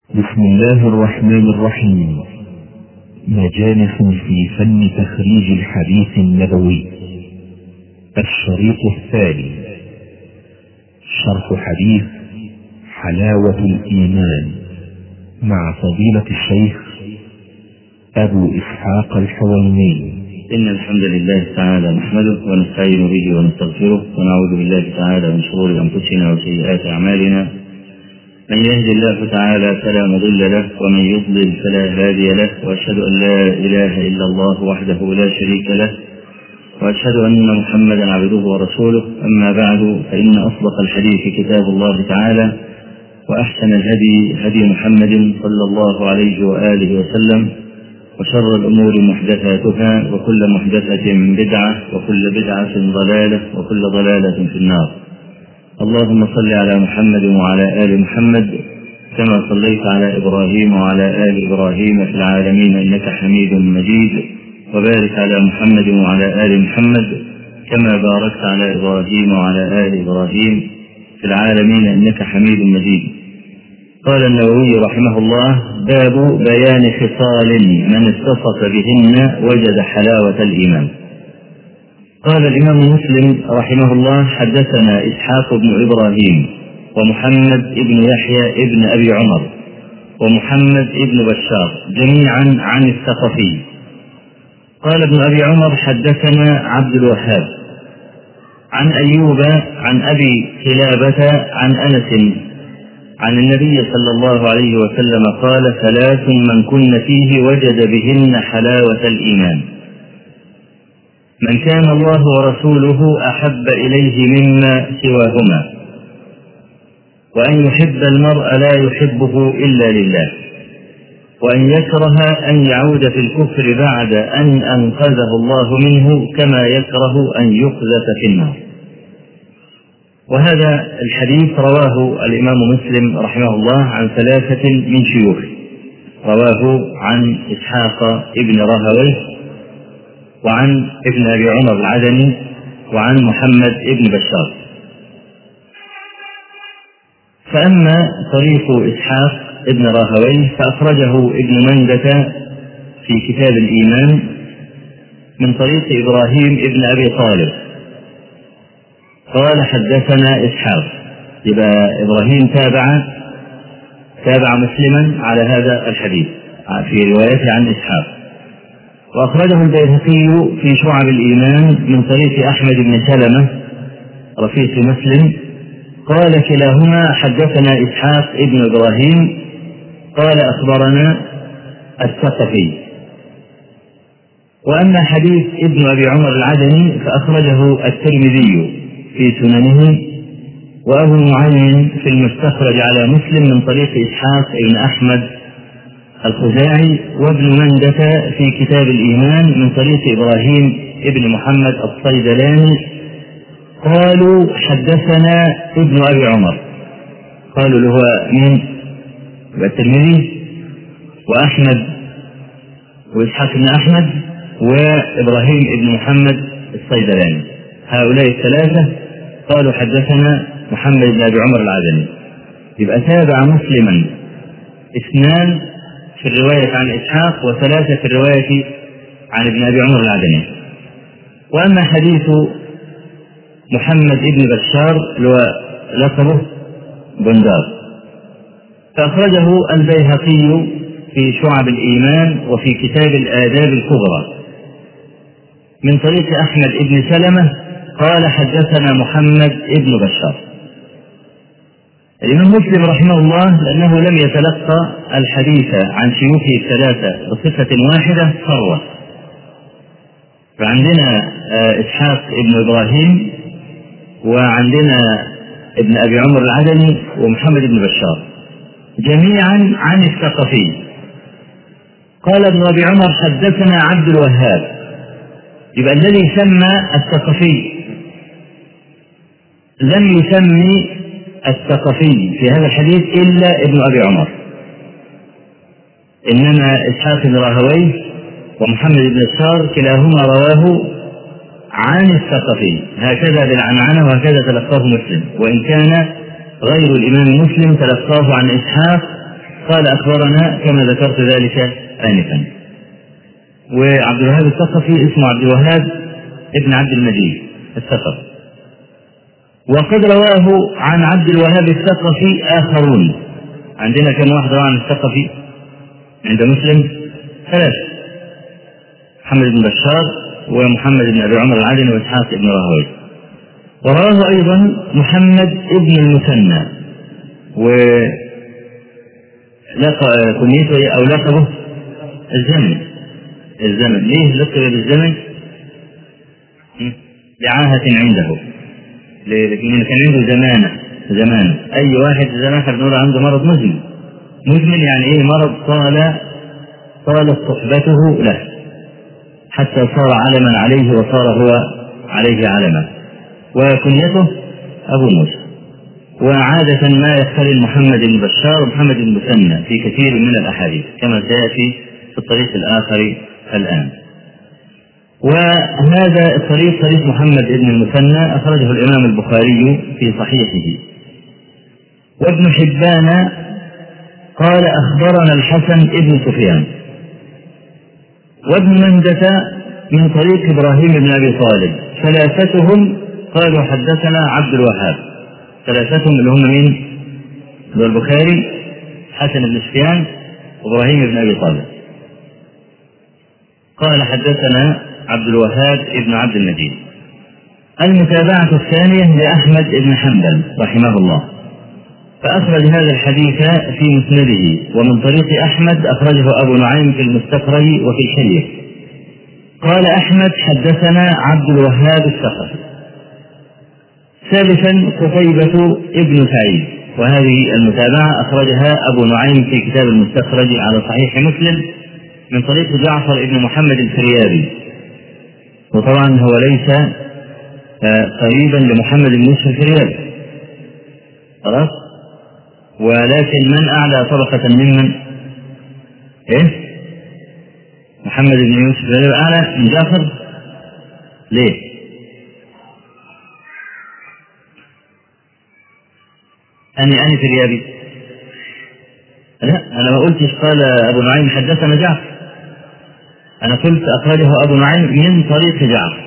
بسم الله الرحمن الرحيم. مجالس في فن تخريج الحديث النبوي. الشريط الثاني، شرح حديث حلاوة الإيمان مع فضيلة الشيخ أبو إسحاق الحويني. إن الحمد لله تعالى نحمده ونستعين به ونستغفره ونعوذ بالله تعالى من شرور أنفسنا وسيئات أعمالنا. من يهد الله تعالى فلا مضل له ومن يضلل فلا هادي له، وأشهد أن لا إله إلا الله وحده لا شريك له، وأشهد أن محمدا عبده ورسوله. أما بعد، فإن أصدق الحديث كتاب الله تعالى، وأحسن الهدي هدي محمد صلى الله عليه وآله وسلم، وشر الأمور محدثاتها، وكل محدثة بدعة، وكل بدعة ضلالة، وكل ضلالة في النار. اللهم صل على محمد وعلى آل محمد كما صليت على إبراهيم وعلى آل إبراهيم في العالمين إنك حميد مجيد، وبارك على محمد وعلى آل محمد كما باركت على إبراهيم وعلى آل إبراهيم في العالمين إنك حميد مجيد. قال النووي رحمه الله: باب بيان خصال من اتصف بهن وجد حلاوة الإيمان. قال الإمام مسلم رحمه الله: حدثنا إسحاق بن إبراهيم ومحمد بن يحيى بن أبي عمر ومحمد بن بشار جميعا عن الثقفي. قال ابن أبي عمر: حدثنا عبد الوهاب عن أيوب عن أبي كلابة عن أنس عن النبي صلى الله عليه وسلم قال: ثلاث من كن فيه وجد بهن حلاوة الإيمان: من كان الله ورسوله أحب إليه مما سواهما، وأن يحب المرء لا يحبه إلا لله، وأن يكره أن يعود في الكفر بعد أن أنقذه الله منه، كما يكره أن يقذف في النار. وهذا الحديث رواه الإمام مسلم رحمه الله عن ثلاثة من شيوخه. رواه عن إسحاق ابن راهويه، وعن ابن أبي عمر العدني، وعن محمد ابن بشار. فأما طريق إسحاق ابن راهويه فأخرجه ابن مندة في كتاب الإيمان من طريق إبراهيم ابن أبي طالب قال: حدثنا إسحاق. يبقى إبراهيم تابع مسلما على هذا الحديث في روايته عن إسحاق. وأخرجه البيهقي في شعب الإيمان من طريق أحمد بن سلمة رفيق مسلم قال: كلاهما حدثنا إسحاق ابن إبراهيم قال: أخبرنا الثقفي. وأما حديث ابن أبي عمر العدني فأخرجه الترمذي في سننه، وأبو نعيم في المستخرج على مسلم من طريق إسحاق ابن أحمد الخزاعي، وابن مندة في كتاب الإيمان من طريق إبراهيم ابن محمد الصيدلاني قالوا: حدثنا ابن أبي عمر. قالوا له من الترمذي وأحمد وإسحاق بن أحمد وإبراهيم ابن محمد الصيدلاني. هؤلاء الثلاثة قالوا: حدثنا محمد بن أبي عمر العدني. يبقى تابع مسلما اثنان في الرواية عن إسحاق، وثلاثة في الرواية عن ابن أبي عمر العدني. وأما حديث محمد بن بشار لقبه بندار فأخرجه البيهقي في شعب الإيمان وفي كتاب الآداب الكبرى من طريق أحمد بن سلمة قال: حدثنا محمد بن بشار. الإمام مسلم رحمه الله لأنه لم يتلقى الحديث عن شيوخه الثلاثة بصفة واحدة فروة، فعندنا إسحاق ابن إبراهيم، وعندنا ابن أبي عمر العدني، ومحمد بن بشار جميعا عن الثقفي. قال ابن أبي عمر: حدثنا عبد الوهاب. يبقى الذي سمى الثقفي لم يسمي الثقفي في هذا الحديث إلا ابن أبي عمر، إنما إسحاق بن راهويه ومحمد بن بشار كلاهما رواه عن الثقفي، هكذا بالعنعنة، وهكذا تلقاه مسلم، وإن كان غير الإمام مسلم تلقاه عن إسحاق قال أخبرنا كما ذكرت ذلك آنفا. وعبد الوهاب الثقفي اسمه عبد الوهاب ابن عبد المجيد الثقفي. وقد رواه عن عبد الوهاب الثقفي آخرون. عندنا كم واحد رواه عن الثقفي عند مسلم؟ 3: محمد بن بشار ومحمد بن أبي عمر العدني وإسحاق بن راهويه. ورواه أيضا محمد بن المثنى، كنيته أو لقبه الزمن. ليه لقب بالزمن؟ لعاهة عنده، لأنه كان عنده زمانة. أي واحد زمان بنقول عنده مرض مزمن يعني إيه؟ مرض طالت صحبته له حتى صار علما عليه وصار هو عليه علما. وكنيته أبو موسى. وعادة ما يختلل محمد بن بشار ومحمد بن المثنى في كثير من الأحاديث كما سيأتي في الطريق الآخر الآن. وهذا الطريق طريق محمد بن المثنى أخرجه الإمام البخاري في صحيحه. وابن حبان قال أخبرنا الحسن بن سفيان. وابن مندة من طريق إبراهيم بن أبي طالب. ثلاثتهم قالوا حدثنا عبد الوهاب. ثلاثتهم اللي هم مين؟ البخاري، حسن بن سفيان، وإبراهيم بن أبي طالب. قال حدثنا عبد الوهاب ابن عبد المجيد. المتابعة الثانية لأحمد بن حنبل رحمه الله، فأخرج هذا الحديث في مسنده. ومن طريق أحمد أخرجه أبو نعيم في المستخرج وفي الحلية. قال أحمد حدثنا عبد الوهاب الثقفي. ثالثا قتيبة ابن سعيد، وهذه المتابعة أخرجها أبو نعيم في كتاب المستخرج على صحيح مسلم من طريق جعفر ابن محمد الفريابي. وطبعا هو ليس قريبا لمحمد بن يوسف الفريابي، خلاص، ولكن من أعلى طبقة ممن؟ محمد بن يوسف الفريابي أعلى من جعفر. ليه؟ أني فريابي؟ لا، أنا ما قلتش قال أبو نعيم حدثنا جعفر، أنا قلت أخرجه أبو نعيم من طريق جعفر.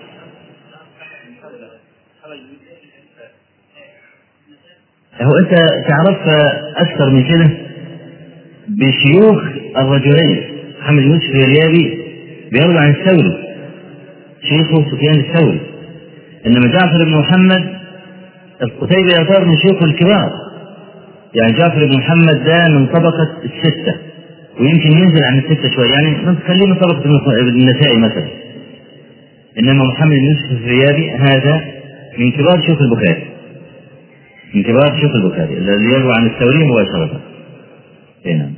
هو أنت تعرف أكثر من كده بشيوخ الرجلين. محمد بن يوسف الفريابي بيروي عن الثوري، شيخه سفيان الثوري، إنما جعفر بن محمد القتيبي يعتبر من شيوخ الكبار. يعني جعفر بن محمد ده من طبقة 6 ويمكن ينزل عن 6 شوية، يعني نخليه من طبقة النسائي مثلا. إنما محمد بن يوسف الفريابي هذا من كبار شيوخ البخاري، من كبار شيوخ البخاري الذي يروي عن الثوري مباشرة. نعم.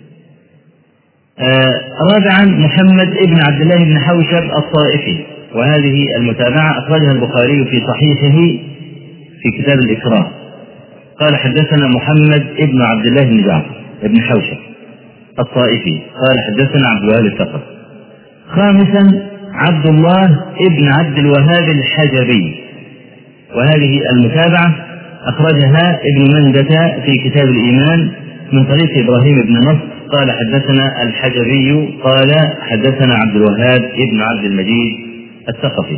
رابعا محمد ابن عبد الله بن حوشب الطائفي، وهذه المتابعة أخرجها البخاري في صحيحه في كتاب الإكرام. قال حدثنا محمد ابن عبد الله بن جعفر ابن حوشب الطائفي قال حدثنا عبد الوهاب الثقفي. خامسا عبد الله ابن عبد الوهاب الحجبي، وهذه المتابعة أخرجها ابن مندة في كتاب الإيمان من طريق إبراهيم بن نصر قال حدثنا الحجبي قال حدثنا عبد الوهاب ابن عبد المجيد الثقفي.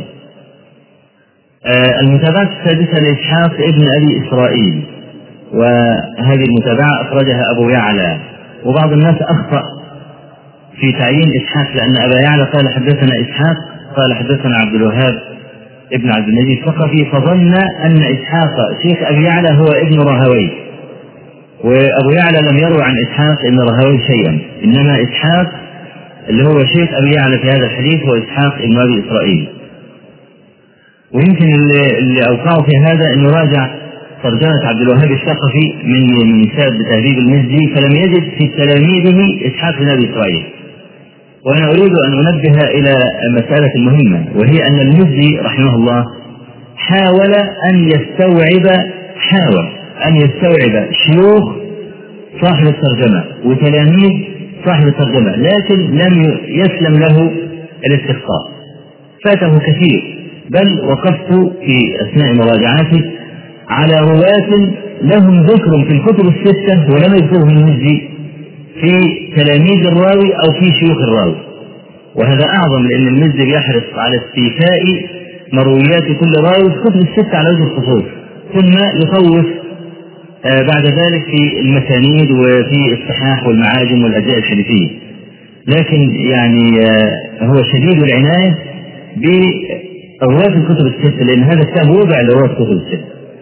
المتابعة السادسة لإسحاق ابن أبي إسرائيل، وهذه المتابعة أخرجها أبو يعلى. وبعض الناس أخطأ في تعيين إسحاق، لأن أبا يعلى قال حدثنا إسحاق قال حدثنا عبد الوهاب ابن عبد المجيد الثقفي، فظن أن إسحاق شيخ أبي يعلى هو ابن راهويه، وأبو يعلى لم يروي عن إسحاق ابن راهويه شيئا، إنما إسحاق اللي هو شيخ أبي يعلى في هذا الحديث هو إسحاق ابن أبي إسرائيل. ويمكن اللي أوقعوا في هذا أنه راجع ترجمة عبد الوهاب الثقفي من كتاب تهذيب المزي فلم يجد في تلاميذه إسحاق بن أبي إسرائيل. وأنا أريد أن أنبه إلى مسألة مهمة، وهي أن المزي رحمه الله حاول أن يستوعب شيوخ صاحب الترجمة وتلاميذ صاحب الترجمة، لكن لم يسلم له الاستخطاء، فاته كثير. بل وقفت في أثناء مراجعاتي على رواة لهم ذكر في الكتب 6 ولم يذكرهم المزي في تلاميذ الراوي أو في شيوخ الراوي، وهذا أعظم لأن المزي بيحرص على استيفاء مرويات كل راوي في كتب الستة على وجه الخصوص، ثم يطوف بعد ذلك في المسانيد وفي الصحاح والمعاجم والأجزاء الحديثية. لكن يعني هو شديد العناية برواة الكتب الستة، لأن هذا الكتاب وضع لرواة الكتب الستة،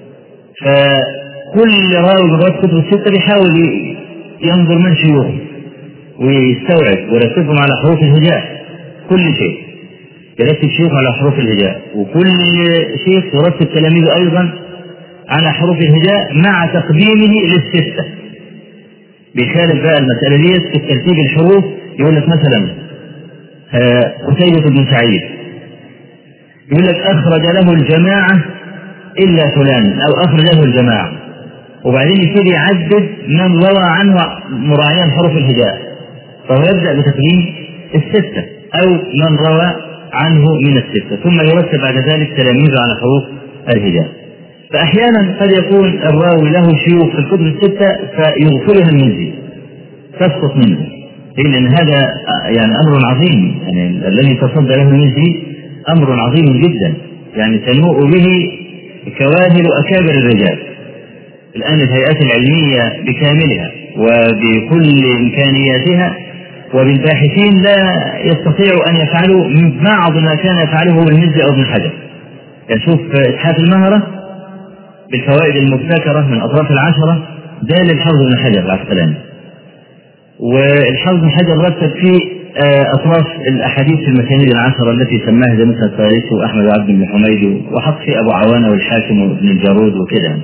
فكل راوي من رواة الكتب الستة بيحاول ينظر من شيوخه ويستوعب ويرتبهم على حروف الهجاء، كل شيء يرتب شيوخه على حروف الهجاء، وكل شيخ يرتب تلاميذه أيضا على حروف الهجاء مع تقديمه للستة. بيخالف بقى المسألة دي في ترتيب الحروف، يقول لك مثلا قتيبة بن سعيد يقول لك أخرج له الجماعة إلا فلان، أو أخرج له الجماعة، وبعدين يبتدي يعدد من روى عنه مراعيا حروف الهجاء، فهو يبدأ بتقديم الستة أو من روى عنه من الستة، ثم يرتب بعد ذلك تلاميذه على حروف الهجاء. فأحيانا قد يكون الراوي له شيوخ في الكتب الستة فيغفلها المزي، تسقط منه، لأن هذا يعني أمر عظيم، يعني الذي تصدى له المزي أمر عظيم جدا، يعني تنوء به كواهل أكابر الرجال. الآن الهيئات العلمية بكاملها وبكل إمكانياتها وبالباحثين لا يستطيعوا أن يفعلوا بعض ما كان يفعله المزي أو ابن حجر. يعني شوف إتحاف المهرة بالفوائد المبتكرة من أطراف العشرة ده للحافظ بن حجر العسقلاني، والحافظ بن حجر رتب في أطراف الأحاديث في المسانيد العشرة التي سماها زي مثل الطيالسي وأحمد وعبد بن حميد، وحط في أبو عوانة والحاكم وابن الجارود وكده.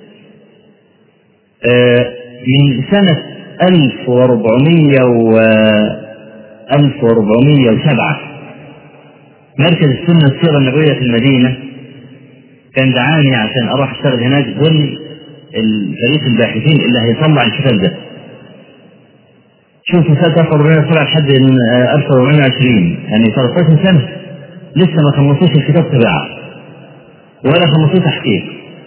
من سنة 1407 مركز السنة السيرة النبوية في المدينة كان دعاني عشان أروح أشتغل هناك ضمن الفريق الباحثين اللي هيطلع الكتاب ده. شوفوا سنة 1407 لحد 1420، يعني 13 سنة لسه ما خلصوش الكتاب طباعة ولا خلصوه تحقيق،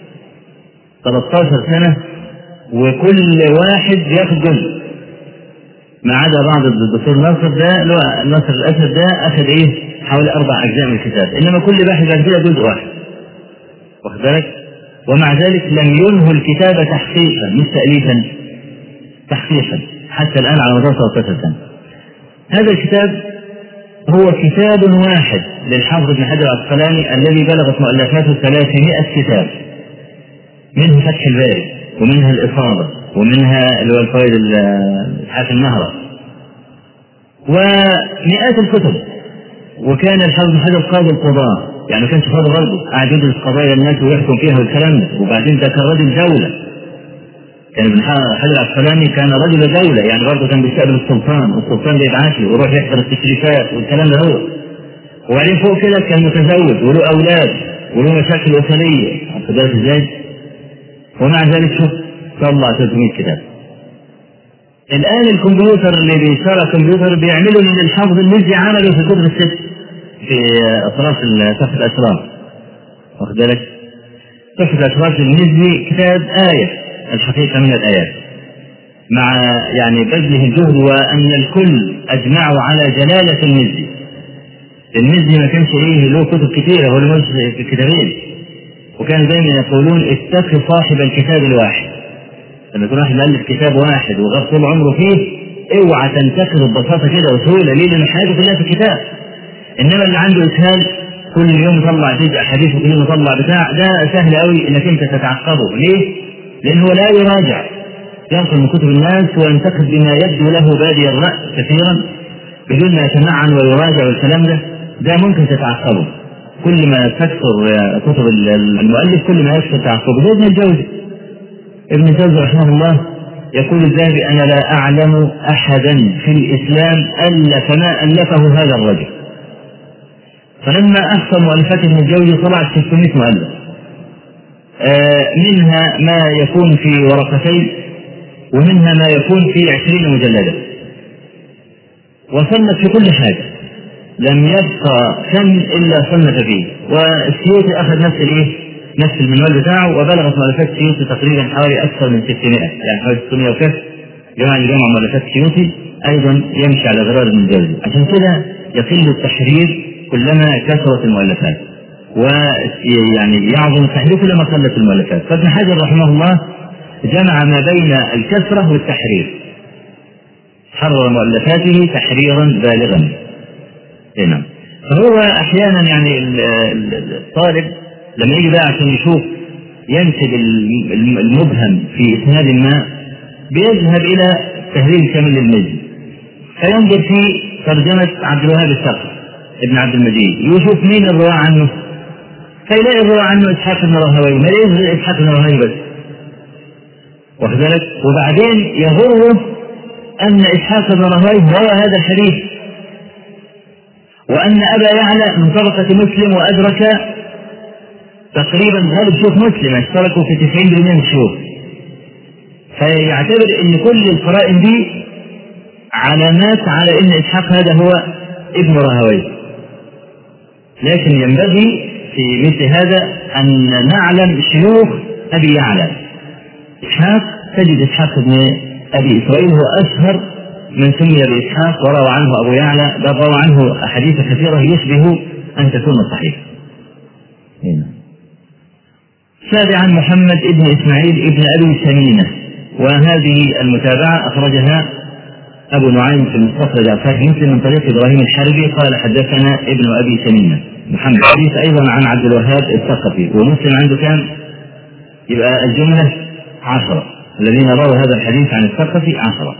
13 سنة، وكل واحد ياخد جزء، ما عدا بعض الدكتور ناصر ده ناصر الأسد ده أخذ حوالي 4 أجزاء من الكتاب، إنما كل باحث بعد كده جزء واحد، واخد بالك؟ ومع ذلك لم ينهوا الكتاب تحقيقا مش تأليفا، تحقيقا حتى الآن على مدار 13 سنة. هذا الكتاب هو كتاب واحد للحافظ ابن حجر العسقلاني الذي بلغت مؤلفاته 300 كتاب، منه فتح الباري ومنها الإصابة ومنها اللي هو الفوائد إتحاف المهرة ومئات الكتب. وكان الحافظ بن حجر قاضي القضاء، يعني ما كانش قاضي برضه، قاعد يدرس قضايا الناس ويحكم فيها والكلام ده، وبعدين ده كان رجل دولة، كان ابن حجر العسقلاني كان رجل دولة، يعني برضه كان بيستقبل السلطان والسلطان بيبعث له ويروح يحضر التشريفات والكلام ده هو، وبعدين فوق كده كان متزوج وله أولاد وله مشاكل أسرية، واخد بالك إزاي؟ ومع ذلك شوف طلع 300 كتاب. الآن الكمبيوتر اللي بيشتغل كمبيوتر بيعملوا اللي الحافظ المزي عمله في الكتب الست في أطراف تحت الأشراف، واخد بالك؟ تحت الأشراف المزي كتاب آية الحقيقة من الآيات، مع يعني بذله الجهد وأن الكل أجمعوا على جلالة المزي. المزي ما كانش له كتب كثيرة، هو له في كتابين، وكان دائما يقولون اتق صاحب الكتاب الواحد. لما يكون واحد مؤلف كتاب واحد وغاب طول عمره فيه اوعى تنتقد ببساطة كده وسهولة، ليه؟ لأن حياته كلها في الكتاب. إنما اللي عنده إسهال كل يوم يطلع جزء حديث وكل يوم يطلع بتاع، ده سهل قوي إنك أنت تتعقبه. ليه؟ لأنه لا يراجع، ينقل من كتب الناس وينتقد بما يبدو له بادي الرأس كثيرا بدون ما يتمعن ويراجع والكلام ده ممكن تتعقبه. كل ما تكثر كتب المؤلف كل ما يكثر تعقبه. زي ابن الجوزي رحمه الله يقول الذهبي أنا لا أعلم أحدا في الإسلام ألف ما ألفه هذا الرجل. فلما أحصى مؤلفات ابن الجوزي طلعت 600 مؤلف، منها ما يكون في ورقتين ومنها ما يكون في 20 مجلدا، وصنف في كل حاجة، لم يبقى فن إلا صنف فيه. والسيوطي أخذ نفس المنوال بتاعه، وبلغت مؤلفات السيوطي تقريبا حوالي أكثر من 600، يعني حوالي 600 وكسر، جمع مؤلفات السيوطي أيضا يمشي على غرار ابن الجوزي. عشان كده يقل التحرير كلما كثرت المؤلفات، ويعني يعظم التحرير كلما قلت المؤلفات. فابن حجر رحمه الله جمع ما بين الكثرة والتحرير، حرر مؤلفاته تحريرا بالغا. هنا فهو أحيانا يعني الطالب لما يجي بقى عشان يشوف ينسب المبهم في إسناد ما بيذهب إلى تهذيب كامل المجد، فينظر في ترجمة عبد الوهاب الثقفي ابن عبد المجيد، يشوف مين الرواة عنه، فيلاقي الرواة عنه إسحاق بن راهويه، ما يلاقي إسحاق بن راهويه بس، واخد بالك؟ وبعدين يغره أن إسحاق بن راهويه روى هذا الحديث، وأن أبا يعلى من طبقة مسلم وأدرك تقريبا غالب شيوخ مسلم، اشتركوا في 90% من الشيوخ، فيعتبر أن كل القرائن دي علامات على أن إسحاق هذا هو ابن راهويه. لكن ينبغي في مثل هذا أن نعلم شيوخ أبي يعلى. إسحاق تجد إسحاق بن أبي إسرائيل هو أشهر من سمي بإسحاق، وروى عنه أبو يعلى، بل روى عنه أحاديث كثيرة يشبه أن تكون صحيحة. سابعا محمد ابن إسماعيل ابن أبي سمينة، وهذه المتابعة أخرجها أبو نعيم في المستخرج على صحيح مسلم من طريق إبراهيم الحربي قال حدثنا ابن أبي سمينة محمد، حديث أيضا عن عبد الوهاب الثقفي، ومسلم عنده كان يبقى الجملة 10 الذين رووا هذا الحديث عن الثقفي 10.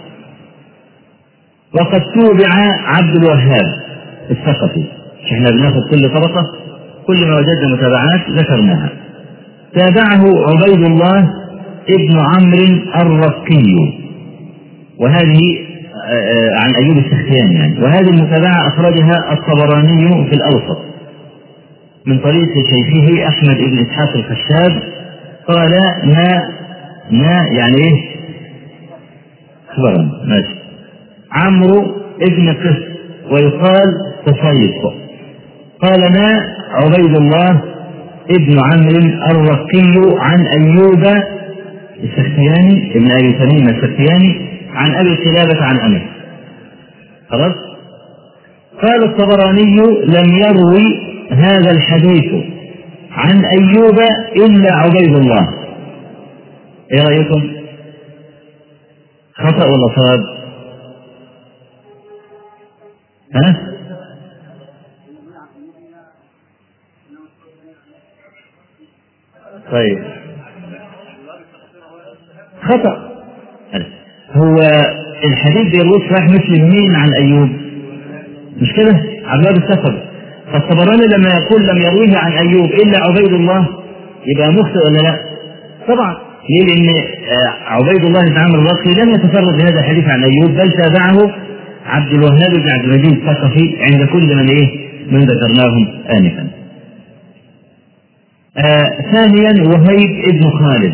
وقد توبع عبد الوهاب الثقفي، احنا بناخذ كل طبقة كل ما وجدنا متابعات ذكرناها. تابعه عبيد الله ابن عمرو الرقي، وهذه عن أيوب السختياني يعني، وهذه المتابعة أخرجها الطبراني في الأوسط من طريق شيخه أحمد بن إسحاق الخشاب قال ما يعني إيه خبرا ماشي عمرو ابن قس ويقال قصيص، قال ما عبيد الله ابن عمرو الرقي عن أيوب السختياني ابن أبي تميم السختياني عن أبي قلابة عن أنس. خلاص. قال الطبراني لم يروي هذا الحديث عن أيوب إلا عبيد الله. إيه رأيكم؟ خطأ ولا صواب؟ ها؟ طيب خطأ. هو الحديث بيروي صحيح مسلم مين عن أيوب؟ مش كده؟ عبد الوهاب الثقفي. فالطبراني لما يقول لم يرويه عن أيوب إلا عبيد الله يبقى مخطئ ولا لا؟ طبعا. ليه؟ لأن عبيد الله بن عمرو الرقي لم يتفرد بهذا الحديث عن أيوب، بل تابعه عبد الوهاب بن عبد المجيد الثقفي عند كل من ذكرناهم آنفا. ثانيا وهيب ابن خالد.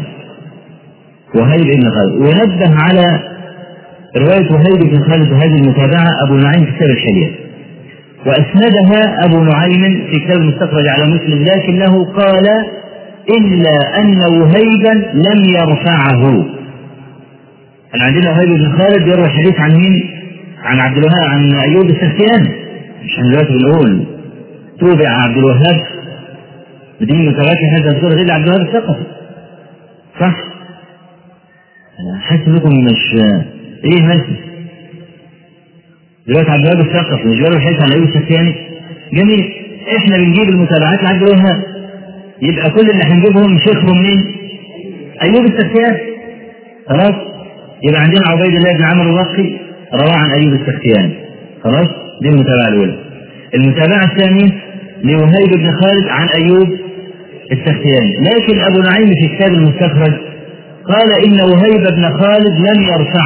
ونبه على رواية وهيب بن خالد هذه المتابعة أبو نعيم في كتاب الحلية، وأسندها أبو نعيم في كتاب المستخرج على مسلم، لكنه قال إلا أن وهيبا لم يرفعه. عندنا وهيب بن خالد يروي الحديث عن مين؟ عن عبد الوهاب عن أيوب السختياني، مش عن دلوقتي بنقول توبع عبد الوهاب بدين متابعة هذا الصورة إلا عبد الوهاب الثقفي، صح؟ أنا حاسس لكم مش إيه ماشي دلوقتي عبد الوهاب الثقفي مش بيروي الحديث عن أيوب السختياني. جميل. إحنا بنجيب المتابعات لعبد الوهاب، يبقى كل اللي هنجيبهم شيخهم مين؟ أيوب السختياني. خلاص. يبقى عندنا عبيد الله بن عمرو الرقي روى عن أيوب السختياني. خلاص. دي المتابعة الأولى. المتابعة الثانية لوهيب بن خالد عن أيوب السختياني، لكن أبو نعيم في كتاب المستخرج قال إن وهيب بن خالد لم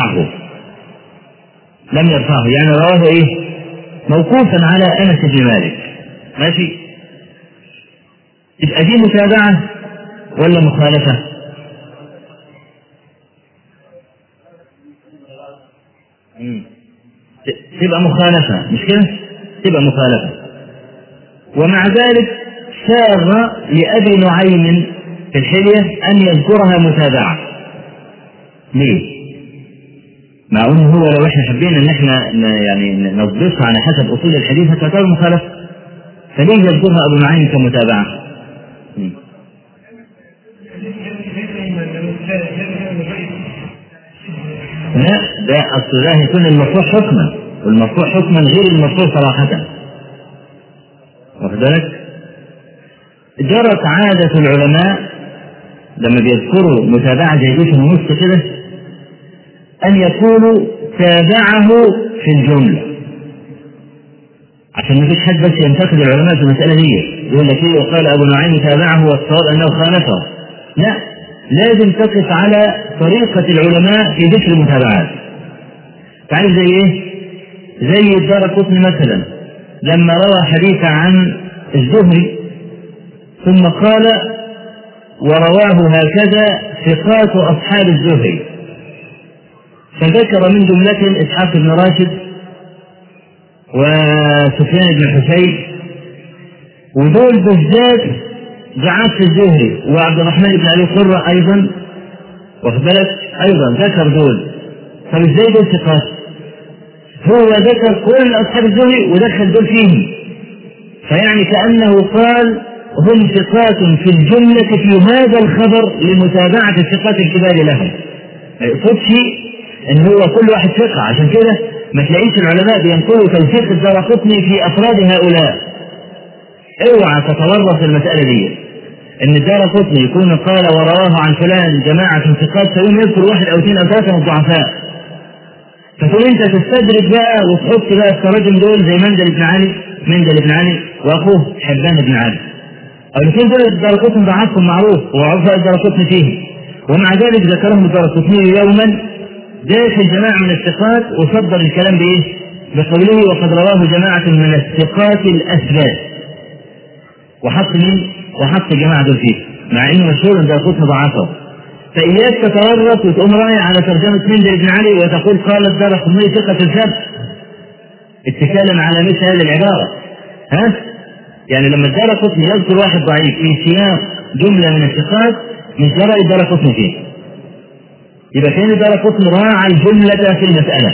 يرفعه يعني رواه إيه؟ موقوفا على أنس بن مالك. ماشي. تبقى دي متابعة ولا مخالفة؟ تبقى مخالفة، مش كده؟ تبقى مخالفة. ومع ذلك ساغ لأبي نعيم في الحلية أن يذكرها متابعة. ليه؟ مع أنه هو لو احنا حبينا ان احنا يعني نضبطها على حسب اصول الحديث هتعتبر مخالفة، فليه يذكرها ابو نعيم كمتابعة؟ لا، ده اصل ده يكون المرفوع حكما، والمرفوع حكما غير المرفوع صراحة، واخد بالك؟ جرت عادة العلماء لما بيذكروا متابعة زي دي في النص كده أن يقولوا تابعه في الجملة، عشان ما فيش حد بس ينتقد العلماء في المسألة دي يقول لك إيه وقال أبو نعيم تابعه والصواب أنه خالفه. لا، لازم تقف على طريقة العلماء في ذكر المتابعات. تعرف زي إيه؟ زي الدارقطني مثلا لما روى حديث عن الزهري ثم قال ورواه هكذا ثقات أصحاب الزهري، فذكر من جملة إسحاق بن راشد وسفيان بن حسين، ودول بالذات ضعاف الزهري، وعبد الرحمن بن أبي قرة أيضا، واخد بالك أيضا ذكر دول. طب إزاي دول ثقات؟ هو ذكر كل أصحاب الزهري ودخل دول فيهم، فيعني كأنه قال هم ثقات في الجملة في هذا الخبر لمتابعة الثقات الكبار لهم. ما يقصدش ان هو كل واحد ثقة، عشان كده ما تلاقيش العلماء بينقلوا توثيق الدارقطني في افراد هؤلاء. اوعى تتورط المسألة دي ان الدارقطني يكون قال ورواه عن فلان جماعة ثقات فيهم يذكر واحد او اثنين او ثلاثة من الضعفاء، فتقول انت تستدرج بقى وتحط بقى التراجم دول زي مندل بن علي واخوه حبان بن علي، الاثنين دول الدارقطني ضعفهم معروف وعرف الدارقطني فيه، ومع ذلك ذكرهم الدارقطني يوما داخل جماعة من الثقات وصدر الكلام بإيه؟ بقوله وقد رواه جماعة من الثقات الأثبات، وحط مين؟ وحط جماعة دول فيه، مع إنه مشهور الدارقطني ضعفه. فإياك تتورط وتقوم رايح على ترجمة مندل بن علي وتقول قال الدارقطني ثقة الثبت اتكالا على مثل هذه العبارة. ها؟ يعني لما الدارقطني يذكر واحد ضعيف في سياق جملة من الثقات مش جرى الدارقطني فيه، يبقى كان الدارقطني راعى الجملة في المسألة،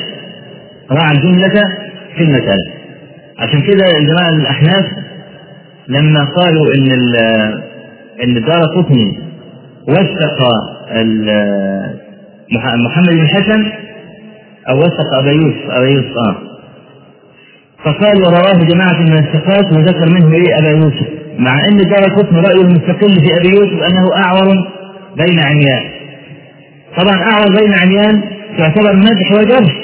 عشان كده الجماعة الأحناف لما قالوا إن الدارقطني وثق محمد بن حسن أو وثق أبا يوسف فقال ورواه جماعة من الثقات وذكر منه إيه أبا يوسف، مع أن الدارقطني رأيه المستقل في أبي يوسف أنه أعور بين عميان. طبعا أعور بين عميان تعتبر مدح وجرح،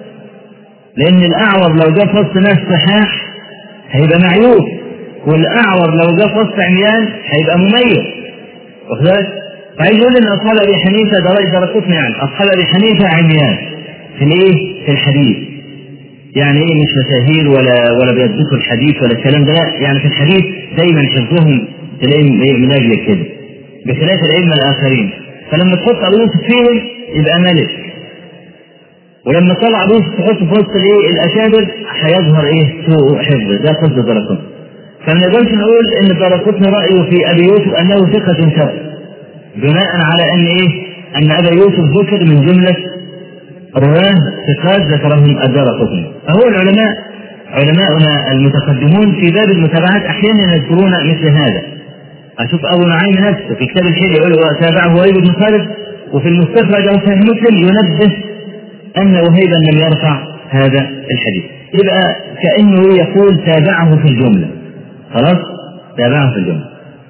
لأن الأعور لو جاء في وسط ناس صحاح هيبقى معيوب، والأعور لو جاء في وسط عميان هيبقى مميز، واخد بالك؟ فعايز يقول إن أصحاب أبي حنيفة ده رأي الدارقطني، يعني أصحاب أبي حنيفة عميان في الإيه؟ في الحديث، يعني إيه مش مشاهير ولا بيدرسوا الحديث ولا الكلام ده، لا، يعني في الحديث دايما حفظهم تلاقيهم من أجل كده، بخلاف الأئمة الآخرين. فلما تحط أبو يوسف فيهم يبقى ملك، ولما طلع أبو يوسف تحط في وسط الأكابر هيظهر سوء حفظ. ده قصد الدارقطني. فما نقدرش نقول إن الدارقطني رأيه في أبي يوسف أنه ثقة ثبت بناء على أن أبا يوسف ذكر من جملة رواه ثقات ذكرهم الدارقطني. فهو علماؤنا المتقدمون في باب المتابعات أحيانا يذكرون مثل هذا. أشوف أبو نعيم نفسه في كتاب الحلي يقول وتابعه وهيب بن خالد، وفي المستخرج أو صحيح مسلم ينبه أن وهيبا لم يرفع هذا الحديث، يبقى كأنه يقول تابعه في الجملة، خلاص تابعه في الجملة.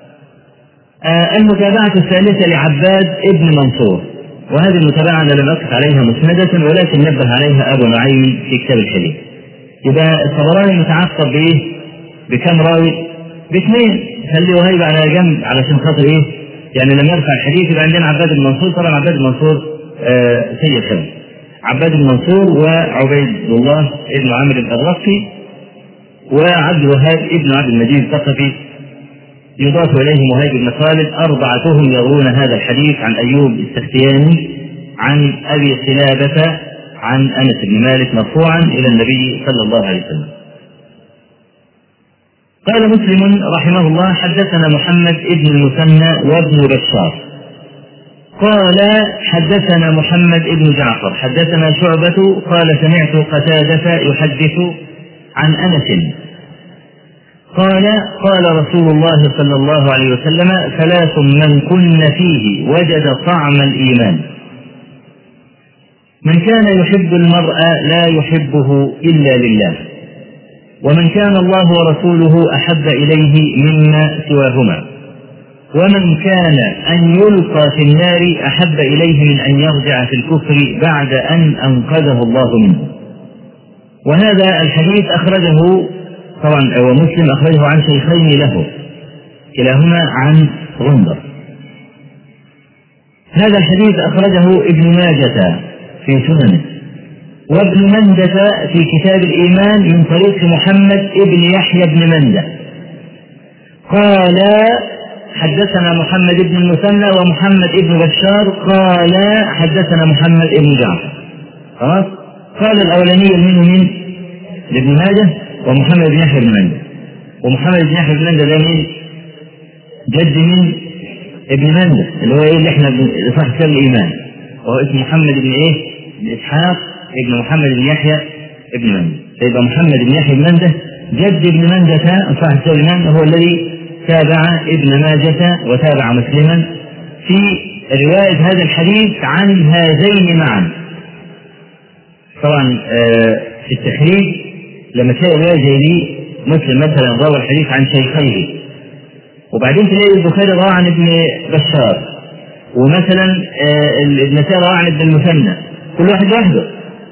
المتابعة الثالثة لعباد ابن منصور، وهذه المتابعة أنا لم أقف عليها مسندة ولكن نبه عليها أبو نعيم في كتاب الحلي. يبقى الطبراني متعقب بكم راوي؟ باثنين. خلي وهيب على جنب علشان خاطر يعني لم يرفع الحديث. يبقى عندنا عباد بن منصور، طبعا عباد بن منصور سيد خمس، عباد بن منصور وعبيد الله ابن عمرو الرقي وعبد الوهاب ابن عبد المجيد الثقفي، يضاف إليهم وهيب بن خالد. أربعتهم يروون هذا الحديث عن أيوب السختياني عن أبي قلابة عن أنس بن مالك مرفوعا إلى النبي صلى الله عليه وسلم. قال مسلم رحمه الله حدثنا محمد ابن المثنى وابن بشار قال حدثنا محمد بن جعفر حدثنا شعبة قال سمعت قتادة يحدث عن أنس قال قال رسول الله صلى الله عليه وسلم: ثلاث من كن فيه وجد طعم الإيمان: من كان يحب المرء لا يحبه إلا لله، ومن كان الله ورسوله أحب إليه مما سواهما، ومن كان أن يلقى في النار أحب إليه من أن يرجع في الكفر بعد أن أنقذه الله منه. وهذا الحديث أخرجه طبعا ومسلم أخرجه عن شيخين له كلاهما عن غندر. هذا الحديث أخرجه ابن ماجة في سننه، وابن مندة في كتاب الإيمان من طريق محمد ابن يحيى بن مندة قال حدثنا محمد بن المثنى ومحمد بن بشار قال حدثنا محمد بن جعفر. خلاص، قال الأولاني منه من ابن ماجه ومحمد بن يحيى بن مندة، ومحمد بن يحيى بن مندة ده من جد من ابن مندة اللي هو اللي احنا صاحب كتاب الإيمان، وهو اسمه محمد بن بن إسحاق ابن محمد بن يحيى ابن مندة. فيبقى محمد بن يحيى بن مندة جد ابن مندة صاحب كتاب الإيمان هو الذي تابع ابن ماجة وتابع مسلما في رواية هذا الحديث عن هذين معا. طبعا في التخريج لما تلاقي رواية زي دي مسلم مثلا روى الحديث عن شيخيه، وبعدين تلاقي البخاري روى عن ابن بشار، ومثلا النسائي روى عن ابن المثنى، كل واحد لوحده.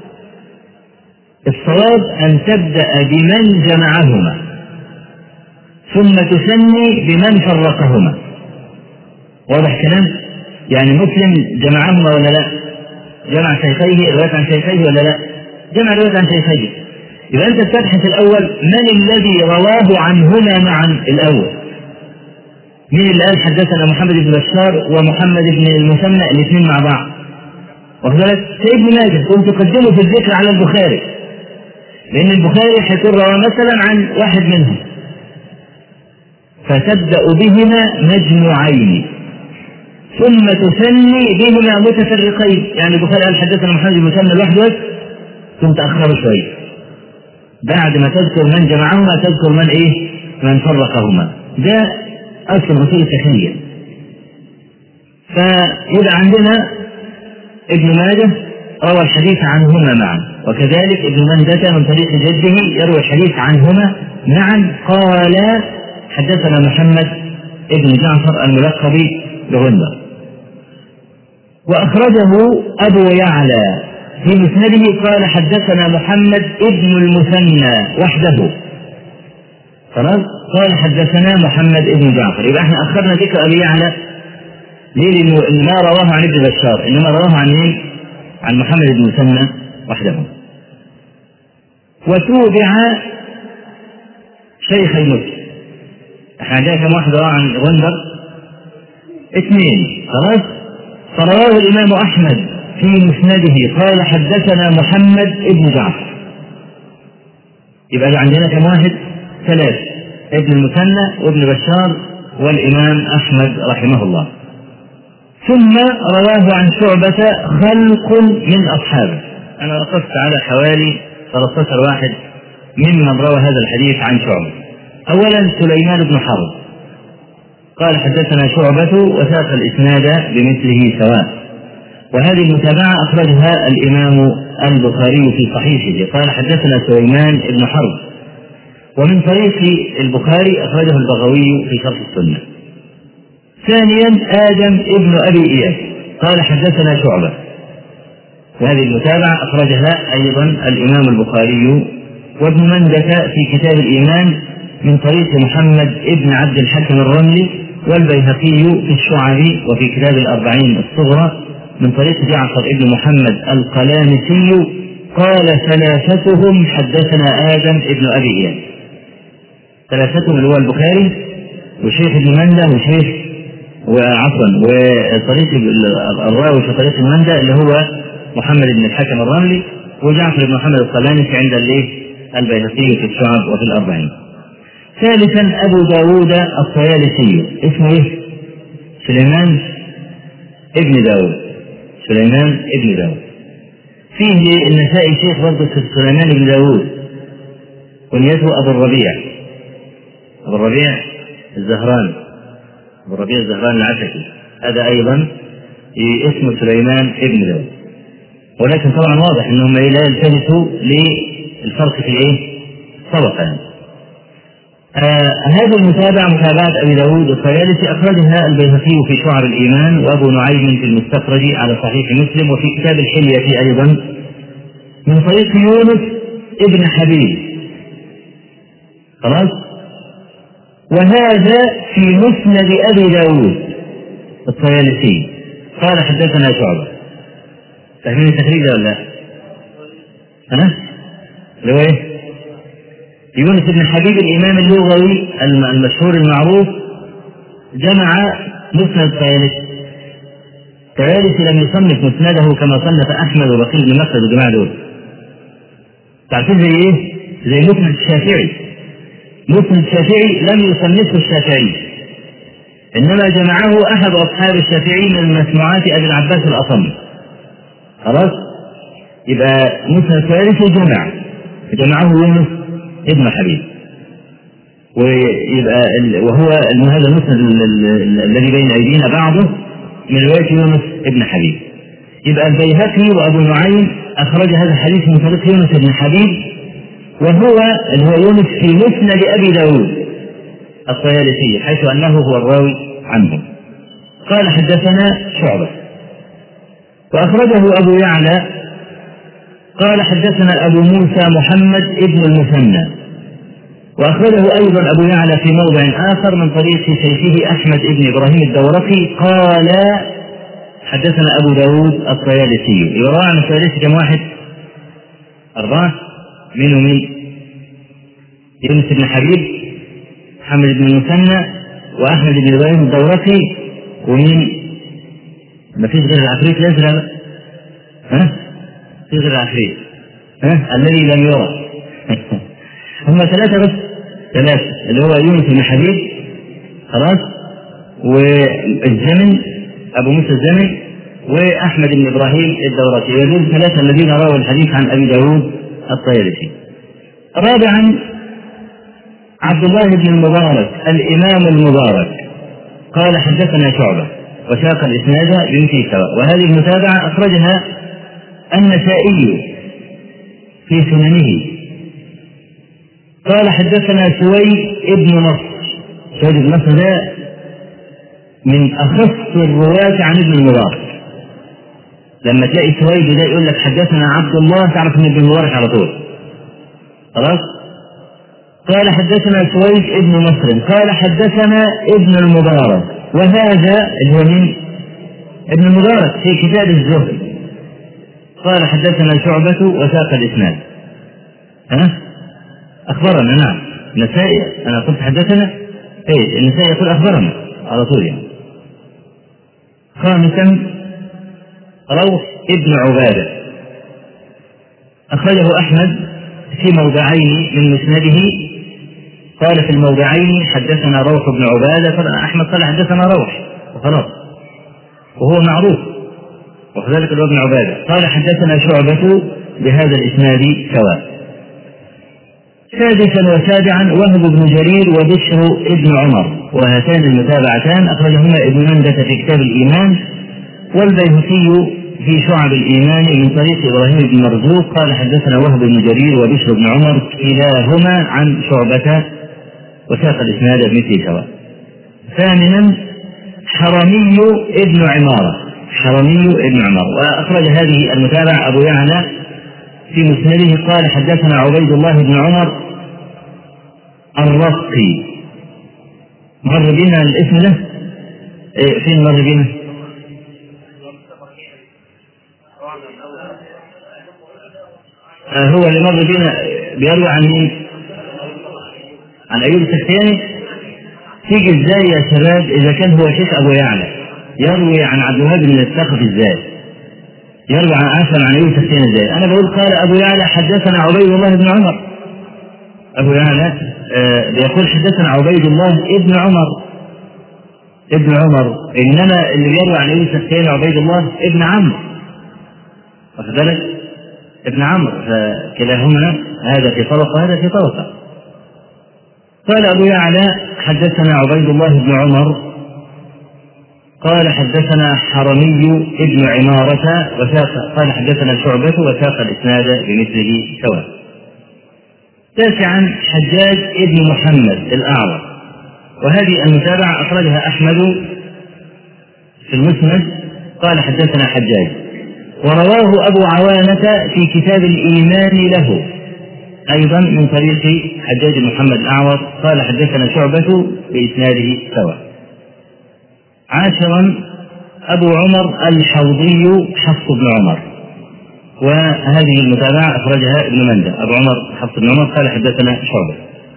الصواب أن تبدأ بمن جمعهما ثم تثني بمن فرقهما. واضح كلام؟ يعني مسلم جمعهما ولا لا؟ جمع شيخيه رواية عن شيخيه ولا لا؟ جمع رواية عن شيخيه. إذا أنت تبحث الأول من الذي رواه عنهما معا الأول. مين اللي قال حدثنا محمد بن بشار ومحمد بن المثنى الاثنين مع بعض؟ وكذلك سيد ماجه كنت تقدمه في الذكر على البخاري، لأن البخاري حيكون روى مثلا عن واحد منهم، فتبدأ بهما مجموعين ثم تثني بهما متفرقين. يعني البخاري قال حدثنا محمد بن المثنى لوحده ثم تأخره شوية، بعد ما تذكر من جمعهما تذكر من فرقهما. ده أصل الرسول التحية. فيبقى عندنا ابن ماجه روى الحديث عنهما معا، وكذلك ابن مندة من طريق جده يروي الحديث عنهما معا قال حدثنا محمد ابن جعفر الملقب بغندر. وأخرجه أبو يعلى في مسنده قال حدثنا محمد ابن المثنى وحده. خلاص، قال حدثنا محمد ابن جعفر. يبقى احنا أخرنا ذكر أبي يعلى ليه؟ لأنه ما رواه عن ابن بشار، إنما رواه عن محمد بن المثنى وحده. وتوبع شيخ مسلم. احنا عندنا كم واحد رواه عن غندر؟ اثنين. خلاص، فرواه الإمام أحمد في مسنده قال حدثنا محمد ابن جعفر. يبقى عندنا كم واحد؟ ثلاث: ابن المثنى وابن بشار والإمام أحمد رحمه الله. ثم رواه عن شعبة خلق من أصحابه. أنا وقفت على حوالي 13 واحد ممن روى هذا الحديث عن شعبة. أولا سليمان بن حرب قال حدثنا شعبة وساق الإسناد بمثله سواء، وهذه المتابعة أخرجها الإمام البخاري في صحيحه قال حدثنا سليمان بن حرب، ومن طريق البخاري أخرجه البغوي في شرح السنة. ثانيا آدم ابن أبي إياس قال حدثنا شعبة، وهذه المتابعة أخرجها أيضا الإمام البخاري وابن مندة في كتاب الإيمان من طريق محمد ابن عبد الحكم الرملي، والبيهقي في الشعب وفي كتاب الأربعين الصغرى من طريق جعفر ابن محمد القلامسي قال ثلاثتهم حدثنا آدم ابن أبي إياس. ثلاثتهم اللي هو البخاري وشيخ ابن مندة وطريق الراوي في طريق المندة اللي هو محمد بن الحكم الرملي، وجعفر بن محمد القلامسي عند البيهقي في الشعب وفي الأربعين. ثالثا أبو داود الطيالسي اسمه سليمان ابن داود، سليمان ابن داود. فيه النسائي شيخ برضه سليمان ابن داود كنيته أبو الربيع، أبو الربيع الزهراني، أبو الربيع الزهراني العسكري، هذا أيضا اسمه سليمان ابن داود. ولكن طبعا واضح أنهم لا يلتفتوا للفرق في الطبقة. هذه المتابعة متابعة أبي داود الطيالسي أخرجها البيهقي في شعب الإيمان، وأبو نعيم في المستخرج على صحيح مسلم، وفي كتاب الحلية أيضا من طريق يونس ابن حبيب. خلاص. وهذا في مسند أبي داود الطيالسي قال حدثنا شعبة. فاهمين التخريج ده ولا لا؟ اللي هو ايه؟ يونس بن حبيب الإمام اللغوي المشهور المعروف جمع مسند الطيالسي. الطيالسي لم يصنف مسنده كما صنف أحمد وبقيل بن مخلد والجماعة دول. تعرفين زي ايه؟ زي مسند الشافعي. مسند الشافعي لم يصنفه الشافعي، إنما جمعه أحد أصحاب الشافعي من مسموعات أبي العباس الأصم. خلاص. يبقى مسند الطيالسي جمعه يونس ابن حبيب، ويبقى وهو هذا المسند الذي بين أيدينا بعضه من رواية يونس ابن حبيب. يبقى البيهقي وأبو نعيم أخرج هذا الحديث من طريق يونس ابن حبيب، وهو يونس في مسند أبي داود الطيالسي، حيث أنه هو الراوي عنه. قال حدثنا شعبة. وأخرجه أبو يعلى قال حدثنا أبو موسى محمد ابن المثنى. وأخرجه أيضا أبو يعلى في موضع آخر من طريق شيخه أحمد ابن إبراهيم الدورقي قال حدثنا أبو داود الطيالسي. يروى عن الطيالسي كم واحد؟ 4. مين ومين؟ يونس بن حبيب، محمد بن المثنى، وأحمد بن إبراهيم الدورقي، ومين؟ ما فيش غير العفريت الأزرق. في غير العفريت الذي لم يرى. هم 3 بس، 3 اللي هو يونس بن حبيب، خلاص، والزمن أبو موسى الزمن، وأحمد بن إبراهيم الدورقي. يجوز 3 الذين رووا الحديث عن أبي داود الطيالسي. رابعا عبد الله بن المبارك الإمام المبارك قال حدثنا شعبة، وساق الإسناد بمثل سواء. وهذه المتابعة أخرجها النسائي في سننه. قال حدثنا سويد ابن نصر. سويد بن نصر ده من أخص الرواة عن ابن المبارك. لما تلاقي سويد ده يقول لك حدثنا عبد الله تعرف ان ابن المبارك على طول. خلاص. قال حدثنا سويد ابن نصر قال حدثنا ابن المبارك، وهذا اللي هو من ابن المبارك في كتاب الزهد. قال حدثنا شعبة وساق الإسناد. أخبرنا. نعم. النسائي أنا قلت حدثنا. النسائي يقول أخبرنا على طول يعني. خامسا روح ابن عبادة أخرجه أحمد في موضعين من مسنده. قال في الموضعين حدثنا روح بن عبادة، فأحمد قال حدثنا روح وخلاص، وهو معروف، وكذلك ابن عبادة قال حدثنا شعبة بهذا الإسناد سواء. سادسا وسابعا وهب بن جرير وبشر ابن عمر، وهاتان المتابعتان أخرجهما ابن مندة في كتاب الإيمان، والبيهقي في شعب الإيمان من طريق إبراهيم بن مرزوق قال حدثنا وهب بن جرير وبشر بن عمر كلاهما عن شعبة، وساق الإسناد بمثل سواء. ثامنا حرمي ابن عمارة، حرمي ابن عمر، وأخرج هذه المتابعة أبو يعلى في مسنده قال حدثنا عبيد الله بن عمر الرقي. مر بنا الاسم ده فين مر بنا؟ هو اللي مر بنا بيروي عن مين؟ عن أيوب السختياني. تيجي ازاي يا شباب إذا كان هو شيخ أبو يعلى يروي عن عبد الوهاب بن الثقفي ازاي؟ يروي عن أيوب السختياني ازاي؟ أنا بقول قال أبو يعلى حدثنا عبيد الله بن عمر. أبو يعلى بيقول حدثنا عبيد الله ابن عمر، ابن عمر، إنما اللي بيروي عن يونس الثاني عبيد الله ابن عمرو، واخد بالك؟ ابن عمرو، فكلاهما هذا في طبقة وهذا في طبقة. قال أبو يعلى حدثنا عبيد الله بن عمر قال حدثنا حرمي ابن عمارة قال حدثنا شعبة وساق الإسناد بمثله سواء. تاسعا حجاج ابن محمد الأعور، وهذه المتابعة أخرجها أحمد في المسند قال حدثنا حجاج، ورواه أبو عوانة في كتاب الإيمان له أيضا من طريق حجاج بن محمد الأعور قال حدثنا شعبة بإسناده سواء. عاشرا أبو عمر الحوضي حفص بن عمر، وهذه المتابعة أخرجها ابن مندة. أبو عمر حفص بن عمر قال حدثنا شعبة.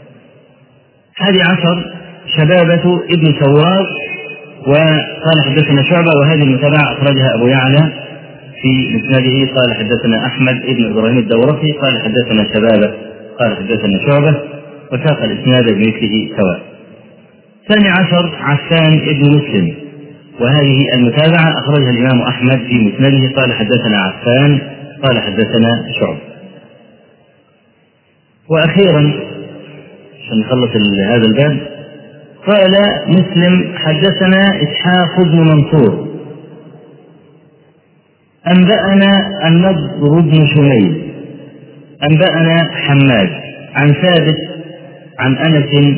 11 شبابة ابن سوار وقال حدثنا شعبة، وهذه المتابعة أخرجها أبو يعلى في مسنده قال حدثنا أحمد ابن إبراهيم الدورقي قال حدثنا شبابة قال حدثنا شعبة وساق الإسناد بمثله سواء. 12 عفان ابن مسلم، وهذه المتابعة أخرجها الإمام أحمد في مسنده قال حدثنا عفان قال حدثنا شعبة. وأخيرا عشان نخلص هذا الباب قال مسلم حدثنا إسحاق بن منصور أنبأنا النضر بن شميل أنبأنا حماد عن ثابت عن أنس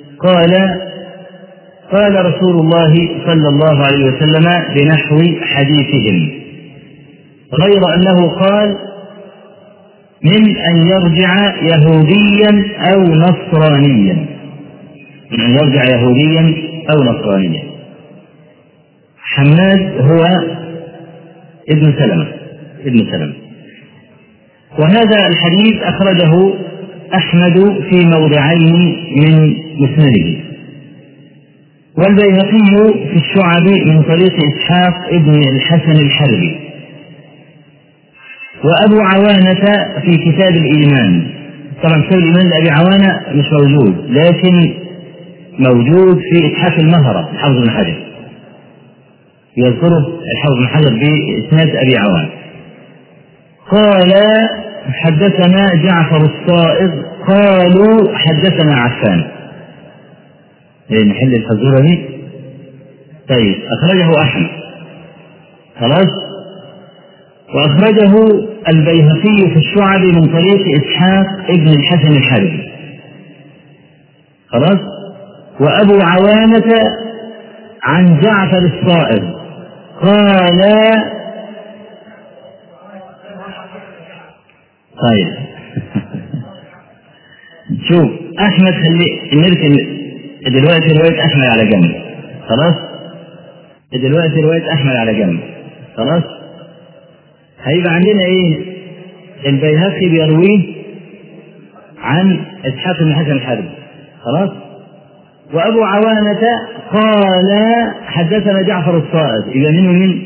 قال رسول الله صلى الله عليه وسلم بنحو حديثهم، غير أنه قال من أن يرجع يهوديا أو نصرانيا، من أن يرجع يهوديا أو نصرانيا. حماد هو ابن سلمة. وهذا الحديث أخرجه أحمد في موضعين من مسنده، والبيهقي في الشعب من طريق إسحاق ابن الحسن الحربي، وأبو عوانة في كتاب الإيمان. طبعا كتاب الإيمان لأبي عوانة مش موجود، لكن موجود في إتحاف المهرة الحافظ بن حجر، يذكره الحافظ بن حجر بإسناد أبي عوانة. قال حدثنا جعفر الصائغ قالوا حدثنا عفان، نحل الفزورة دي. طيب أخرجه أحمد خلاص، وأخرجه البيهقي في الشعب من طريق إسحاق ابن الحسن الحربي خلاص، وأبو عوانة عن جعفر الصائغ قال. طيب شوف أحمد نركن دلوقتي رواية أحمد على جنب خلاص، دلوقتي رواية أحمد على جنب خلاص. هيبقى عندنا إيه؟ البيهقي بيرويه عن إسحاق بن الحسن الحربي خلاص، وأبو عوانة قال حدثنا جعفر الصائغ. يبقى مين ومين؟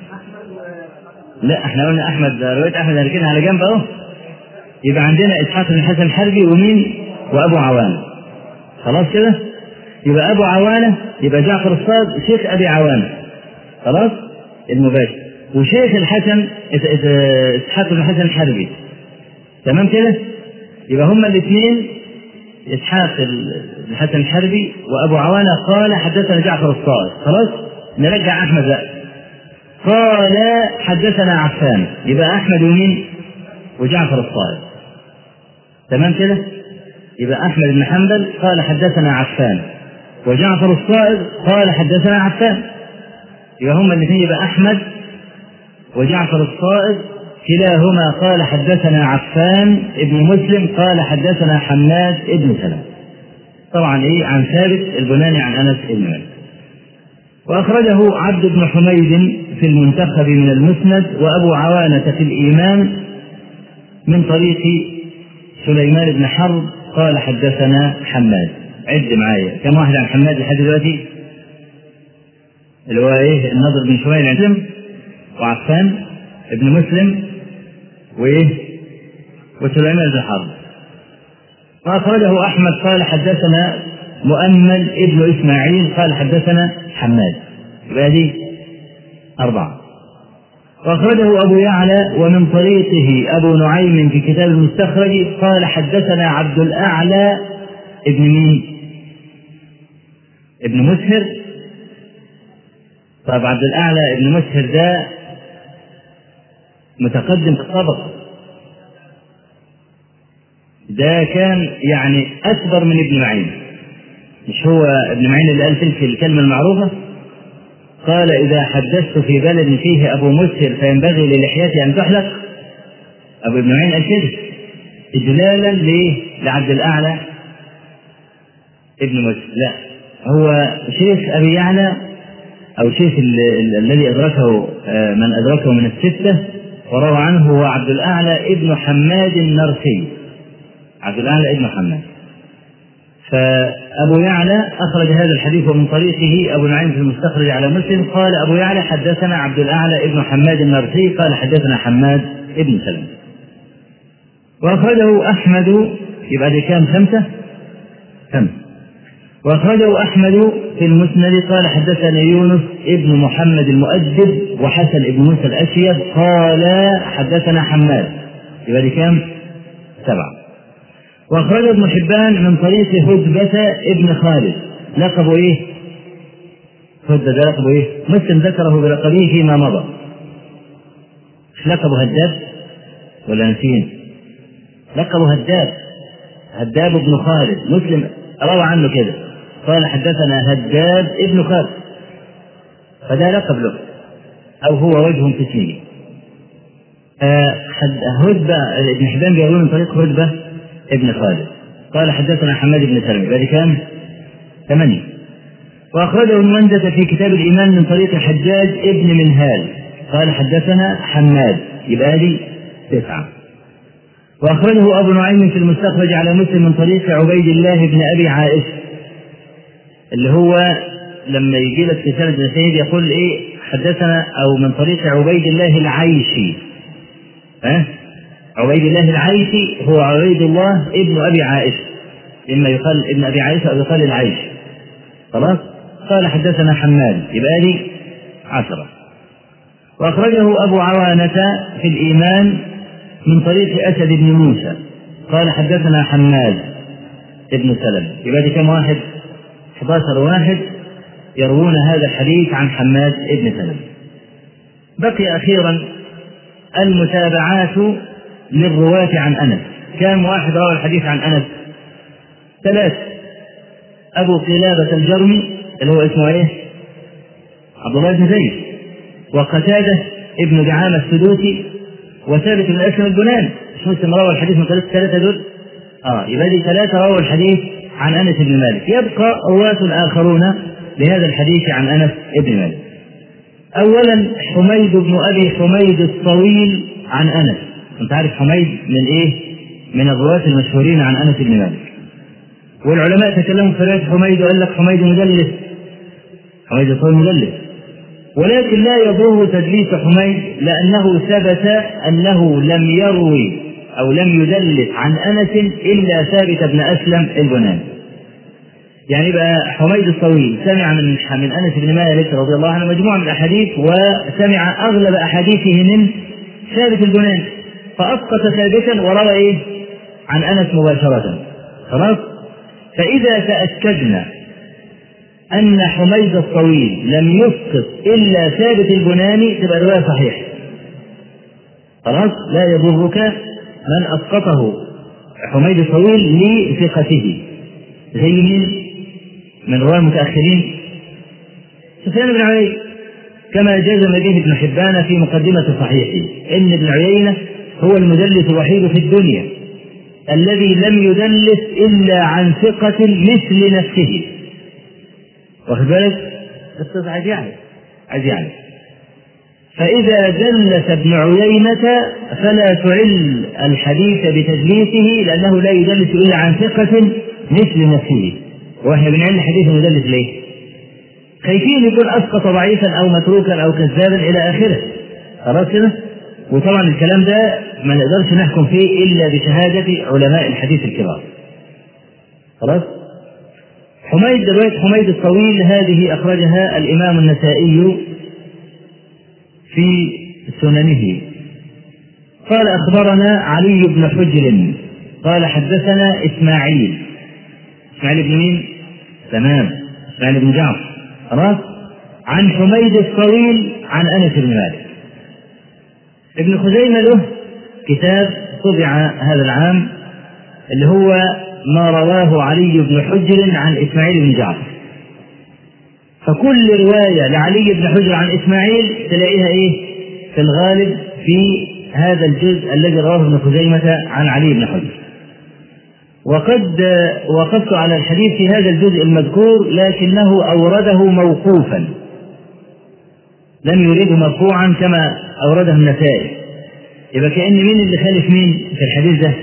لا احنا قلنا أحمد رواية أحمد هنركنها على جنب أهو. يبقى عندنا إسحاق بن الحسن الحربي ومين؟ وأبو عوانة خلاص كده. يبقى أبو عوانة يبقى جعفر الصائغ شيخ أبي عوانة خلاص المباشر، وشيخ الحسن إسحاق بن الحسن الحربي تمام كده. يبقى هما الاثنين إسحاق بن الحسن الحربي وأبو عوانة قال حدثنا جعفر الصائغ خلاص. نرجع أحمد بقى قال حدثنا عفان، يبقى أحمد ومين؟ وجعفر الصائغ تمام كده. يبقى أحمد بن حنبل قال حدثنا عفان، وجعفر الصائغ قال حدثنا عفان. يبقى هما الاثنين، يبقى أحمد وجعفر الصائغ كلاهما قال حدثنا عفان ابن مسلم قال حدثنا حماد ابن سلمة، طبعا إيه عن ثابت البناني عن أنس بن مالك. وأخرجه عبد بن حميد في المنتخب من المسند، وأبو عوانة في الإيمان من طريق سليمان بن حرب قال حدثنا حماد. عد معايا كم واحد عن حماد لحد دلوقتي؟ اللي هو ايه؟ النضر بن شميل عندهم، وعفان ابن مسلم، وايه؟ وسليمان بن حرب. وأخرجه أحمد قال حدثنا مؤمل ابن إسماعيل قال حدثنا حماد، هذه 4. وأخرجه أبو يعلى ومن طريقه أبو نعيم في كتاب المستخرج قال حدثنا عبد الأعلى ابن مين؟ ابن مسهر. طب عبد الأعلى ابن مسهر ده متقدم في الطبقة، ده كان يعني أكبر من ابن معين. مش هو ابن معين اللي قال تلك الكلمة المعروفة؟ قال إذا حدثت في بلد فيه أبو مسهر فينبغي للحياتي أن تحلق. أبو ابن معين قال كده إجلالا لعبد الأعلى ابن مسهر. لا، هو شيخ أبي يعلى أو شيخ الذي أدركه من أدركه من الستة وروى عنه هو عبد الأعلى ابن حماد النرسي. عبد الأعلى ابن حماد. فأبو يعلى أخرج هذا الحديث ومن طريقه أبو نعيم في المستخرج على مسلم قال أبو يعلى حدثنا عبد الأعلى ابن حماد النرسي قال حدثنا حماد ابن سلمة. وأخرجه أحمد، يبقى دي كام؟ 5. وأخرجه أحمد في المسند قال حدثنا يونس ابن محمد المؤدب وحسن ابن موسى الأشيب قال حدثنا حماد، يبقى دي كام؟ 7. وأخرج ابن حبان من طريق هدبة ابن خالد. لقبه إيه؟ هدبة ده لقبه إيه؟ مسلم ذكره بلقبه فيما مضى. لقبه هداب ولا نسين؟ لقبه هداب ابن خالد. مسلم روى عنه كده قال حدثنا هداب ابن خالد، فده لقب له أو هو وجه في اسمه. هدبة ابن حبان بيقول من طريق هدبة ابن خالد قال حدثنا حماد بن سلمة، ذلك كان 8. وأخرجه ابن مندة في كتاب الإيمان من طريق حجاج ابن منهال قال حدثنا حماد، يبقى هذه 9. وأخرجه أبو نعيم في المستخرج على مسلم من طريق عبيد الله بن أبي عائشة، اللي هو لما يجي لك في سند السيد يقول إيه حدثنا أو من طريق عبيد الله العيشي. عبيد الله العيشي هو عبيد الله ابن أبي عائشة، إما يقال ابن أبي عائشة أو يقال العيش. خلاص. قال حدثنا حماد، يبقى لي 10. وأخرجه أبو عوانة في الإيمان من طريق أسد بن موسى قال حدثنا حماد ابن سلم، يبقى لي كم واحد؟ 11 واحد يروون هذا الحديث عن حماد ابن سلم. بقي أخيرا المتابعات للرواة عن أنس. كم واحد روى الحديث عن أنس؟ 3. أبو قلابة الجرمي اللي هو اسمه إيه؟ عبد الله بن زيد، وقتادة ابن دعامة السدوسي، وثابت بن أسلم البناني. مش مسلم روى الحديث من طريق 3 دول؟ يبقى لي 3 روى الحديث عن أنس بن مالك. يبقى رواة آخرون لهذا الحديث عن أنس بن مالك. أولا حميد بن أبي حميد الطويل عن أنس. أنت عارف حميد من إيه؟ من الرواة المشهورين عن أنس بن مالك، والعلماء تكلموا في رواية حميد وقال لك حميد مدلس، حميد الطويل مدلس، ولكن لا يضر تدليس حميد لأنه ثبت أنه لم يروي أو لم يدلس عن أنس إلا ثابت بن أسلم البناني. يعني بقى حميد الطويل سمع من أنس بن مالك رضي الله عنه مجموعة من الأحاديث، وسمع أغلب أحاديثه من ثابت البناني، فأسقط ثابتا وروى إيه؟ عن أنس مباشرة. خلاص. فإذا تأكدنا أن حميد الطويل لم يسقط إلا ثابت البناني تبقى رواية صحيحة. خلاص. لا يضرك من أسقطه حميد الطويل لثقته. زي مين؟ من رواه المتأخرين سفيان بن عيينة، كما جزم به ابن حبان في مقدمة صحيحه إن ابن عيينة هو المدلس الوحيد في الدنيا الذي لم يدلس إلا عن ثقة مثل نفسه. واخد بالك؟ بس عايز يعني فإذا دلس ابن عيينة فلا تعل الحديث بتدليسه لأنه لا يدلس إلا عن ثقة مثل نفسه. واحنا بنعل الحديث المدلس ليه؟ خايفين يكون أسقط ضعيفا أو متروكا أو كذابا إلى آخره. خلاص كده؟ وطبعا الكلام ده ما نقدرش نحكم فيه إلا بشهادة علماء الحديث الكبار. خلاص؟ حميد الطويل هذه أخرجها الإمام النسائي في سننه. قال أخبرنا علي بن حجر قال حدثنا إسماعيل بن مين؟ تمام، إسماعيل بن جعفر خلاص، عن حميد الطويل عن أنس بن مالك. ابن خزيمة له كتاب طبع هذا العام اللي هو ما رواه علي بن حجر عن إسماعيل بن جعفر، فكل رواية لعلي بن حجر عن إسماعيل تلاقيها في الغالب في هذا الجزء الذي رواه ابن خزيمة عن علي بن حجر. وقد وقفت على الحديث في هذا الجزء المذكور لكنه أورده موقوفا، لم يريده مرفوعا كما أورده النسائي. يبقى كأن مين اللي خالف مين في الحديث ده؟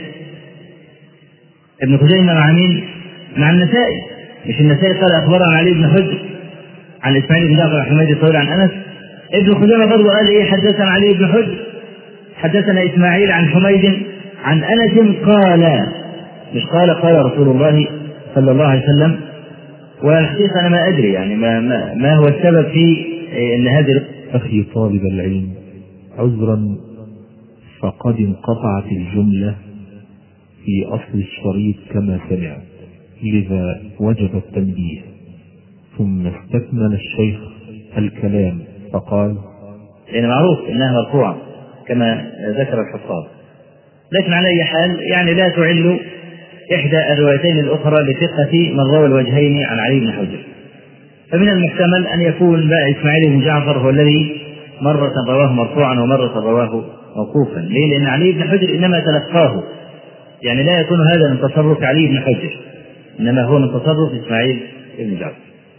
ابن خزيمة مع مين؟ مع النسائي. مش النسائي قال أخبرنا علي بن حجر عن إسماعيل بن جعفر عن حميد الطويل عن أنس، ابن خزيمة برضه قال حدثنا علي بن حجر حدثنا إسماعيل عن حميد عن أنس قال، مش قال رسول الله صلى الله عليه وسلم. والحقيقة أنا ما أدري يعني ما هو السبب في أن هذه. أخي طالب العلم، عذرا فقد انقطعت الجملة في أصل الشريط كما سمع، لذا وجب التنبيه. ثم استكمل الشيخ الكلام فقال: يعني معروف إنها مرفوعة كما ذكر الحفاظ، لكن على أي حال يعني لا تعل إحدى الروايتين الأخرى لثقة من روى الوجهين عن علي بن حجر. فمن المحتمل أن يكون بقى إسماعيل بن جعفر هو الذي مرة رواه مرفوعا ومرة رواه موقوفا. ليه؟ لأن علي بن حجر إنما تلقاه، يعني لا يكون هذا من تصرف علي بن حجر، إنما هو من تصرف إسماعيل بن جعفر.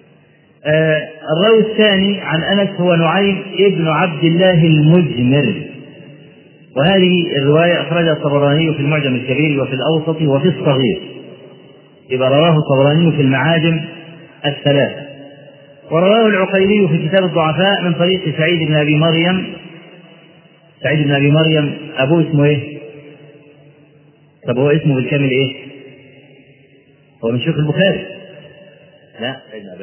الراوي الثاني عن أنس هو نعيم ابن عبد الله المجمر، وهذه الرواية أخرجها الطبراني في المعجم الكبير وفي الأوسط وفي الصغير، إذا رواه الطبراني في المعاجم الثلاثة، ورواه العقيلي في كتاب الضعفاء من طريق سعيد بن أبي مريم. سعيد بن أبي مريم أبوه اسمه إيه؟ طب هو اسمه بالكامل إيه؟ هو من شيوخ البخاري؟ لا،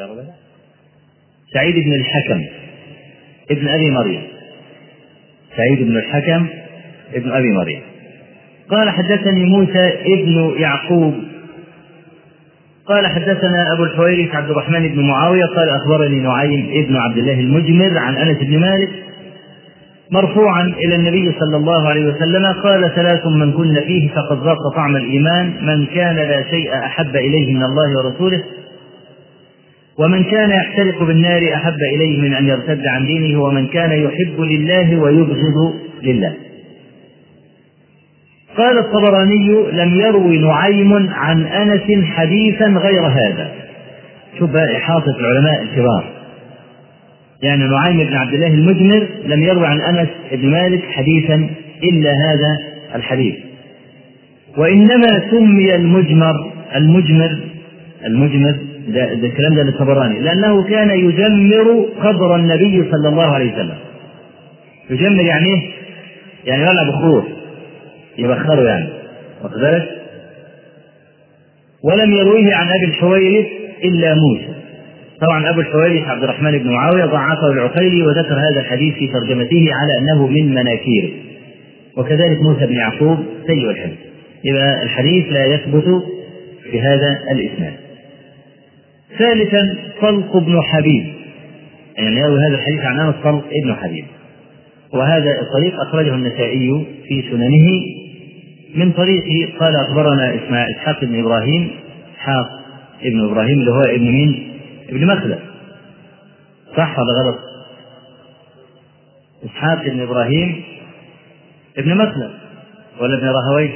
سعيد بن الحكم ابن أبي مريم، سعيد بن الحكم ابن أبي مريم. قال حدثني موسى ابن يعقوب قال حدثنا أبو الحويرث عبد الرحمن بن معاوية قال أخبرني نعيم ابن عبد الله المجمر عن أنس بن مالك مرفوعا إلى النبي صلى الله عليه وسلم قال: 3 من كن فيه فقد ذاق طعم الإيمان، من كان لا شيء أحب إليه من الله ورسوله، ومن كان يحترق بالنار أحب إليه من أن يرتد عن دينه، ومن كان يحب لله ويبغض لله. قال الطبراني: لم يروي نعيم عن أنس حديثا غير هذا. شوف بقى إحاطة العلماء الكبار، يعني نعيم بن عبد الله المجمر لم يروي عن أنس بن مالك حديثا إلا هذا الحديث، وإنما سمي المجمر ده الكلام ده للطبراني لأنه كان يجمر قبر النبي صلى الله عليه وسلم. يجمر يعني ايه؟ يعني يولع بخور، يبخره يعني، واخد بالك؟ ولم يرويه عن أبي الحويرث إلا موسى. طبعا أبو الحويرث عبد الرحمن بن معاوية ضعفه العقيلي وذكر هذا الحديث في ترجمته على أنه من مناكيره، وكذلك موسى بن يعقوب سيء الحفظ. يبقى الحديث لا يثبت بهذا الإسناد. ثالثا طلق بن حبيب، يعني يروي هذا الحديث عن أنس طلق ابن حبيب، وهذا الطريق أخرجه النسائي في سننه من طريقه. قال أخبرنا إسحاق بن إبراهيم، إسحاق ابن إبراهيم اللي هو ابن مين؟ ابن مخلد، صح ولا غلط؟ إسحاق بن إبراهيم ابن مخلد ولا ابن راهويه؟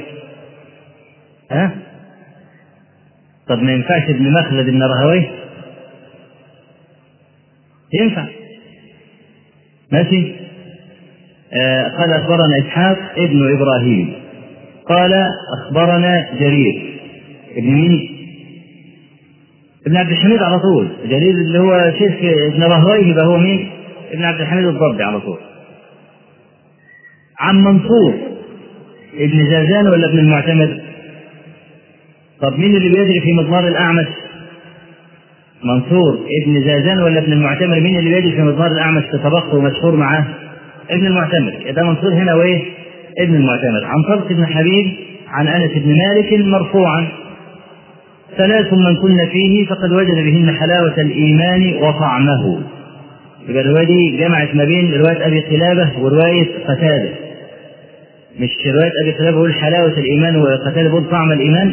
طب ما ينفعش ابن مخلد ابن راهويه؟ ينفع، ماشي. قال أخبرنا إسحاق ابن إبراهيم قال أخبرنا جرير ابن مين؟ ابن عبد الحميد على طول. جرير اللي هو شيخ ابن راهويه يبقى هو مين؟ ابن عبد الحميد الضبي على طول. عن منصور ابن زازان ولا ابن المعتمد؟ طب مين اللي بيجري في مضمار الأعمش؟ منصور ابن زازان ولا ابن المعتمر؟ مين اللي بيجي في مضمار الأعمش في طبقته ومشهور معاه؟ ابن المعتمر. ده منصور هنا وإيه؟ ابن المعتمر. عن طلق بن حبيب عن أنس بن مالك مرفوعا: ثلاث من كن فيه فقد وجد بهن حلاوة الإيمان وطعمه. يبقى الرواية دي جمعت ما بين رواية أبي قلابة ورواية قتادة. مش رواية أبي قلابة يقول حلاوة الإيمان وقتادة يقول طعم الإيمان.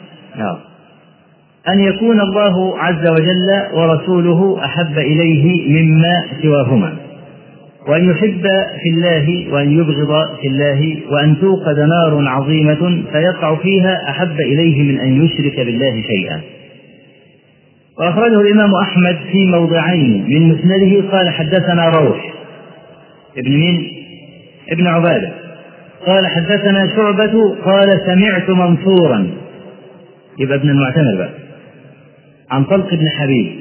أن يكون الله عز وجل ورسوله أحب إليه مما سواهما، وأن يحب في الله وأن يبغض في الله، وأن توقد نار عظيمة فيقع فيها أحب إليه من أن يشرك بالله شيئا. وأخرجه الإمام أحمد في موضعين من مسنده. قال حدثنا روح ابن مين؟ ابن عبادة. قال حدثنا شعبة قال سمعت منصورا، يبقى ابن المعتمر بقى، عن طلق بن حبيب.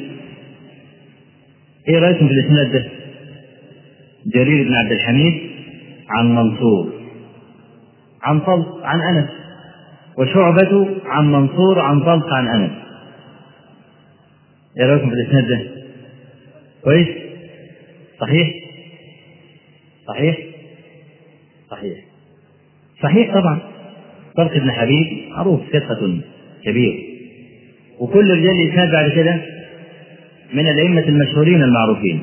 ايه رأيكم في الاسناد ده؟ جرير بن عبد الحميد عن منصور عن طلق عن أنس، وشعبة عن منصور عن طلق عن أنس. ايه رأيكم في الاسناد ده؟ كويس؟ صحيح؟ صحيح؟ صحيح صحيح طبعا. طلق بن حبيب معروف ثقة كبير، وكل رجال الإسناد بعد كده من الأئمة المشهورين المعروفين.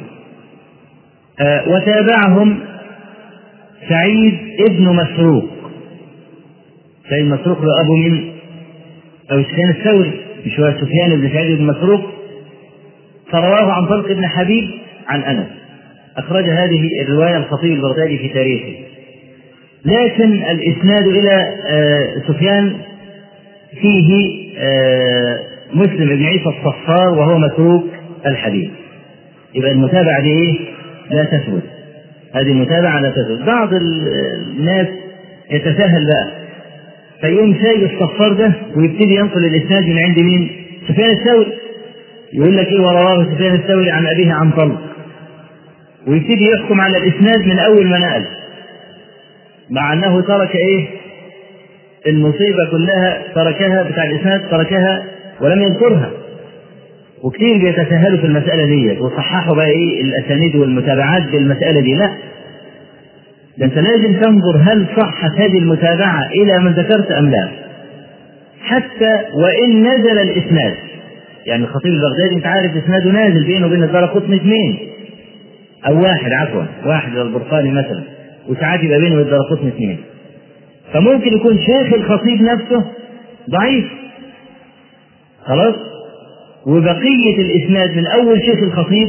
وتابعهم سعيد ابن مسروق. سعيد مسروق له أبو من أو سفيان الثوري، مش هو سفيان بن سعيد بن مسروق، فرواه عن طلق بن حبيب عن أنس. أخرج هذه الرواية الخطيب البغدادي في تاريخه. لكن الإسناد إلى سفيان فيه مسلم بن عيسى الصفار وهو متروك الحديث. يبقى المتابعة دي إيه؟ لا تثبت. هذه المتابعة لا تثبت. بعض الناس يتساهل بقى فيقوم شايل الصفار ده ويبتدي ينقل الإسناد من عند مين؟ سفيان الثوري. يقول لك إيه؟ ورواه سفيان الثوري عن أبيه عن طلق، ويبتدي يحكم على الإسناد من أول ما نقل، مع أنه ترك إيه؟ المصيبة كلها تركها بتاع الإسناد، تركها ولم يذكرها. وكثير بيتساهلوا في المسألة دي وصححوا بقى إيه الأسانيد والمتابعات بالمسألة دي. لا، ده أنت لازم تنظر هل صحت هذه المتابعة إلى من ذكرت أم لا، حتى وإن نزل الإسناد. يعني الخطيب البغدادي أنت عارف إسناده نازل بينه وبين الدارقطني اثنين أو واحد البرقاني مثلا، وساعات يبقى بينه وبين الدارقطني اثنين. فممكن يكون شيخ الخطيب نفسه ضعيف خلاص، وبقية الإسناد من أول شيخ الخطيب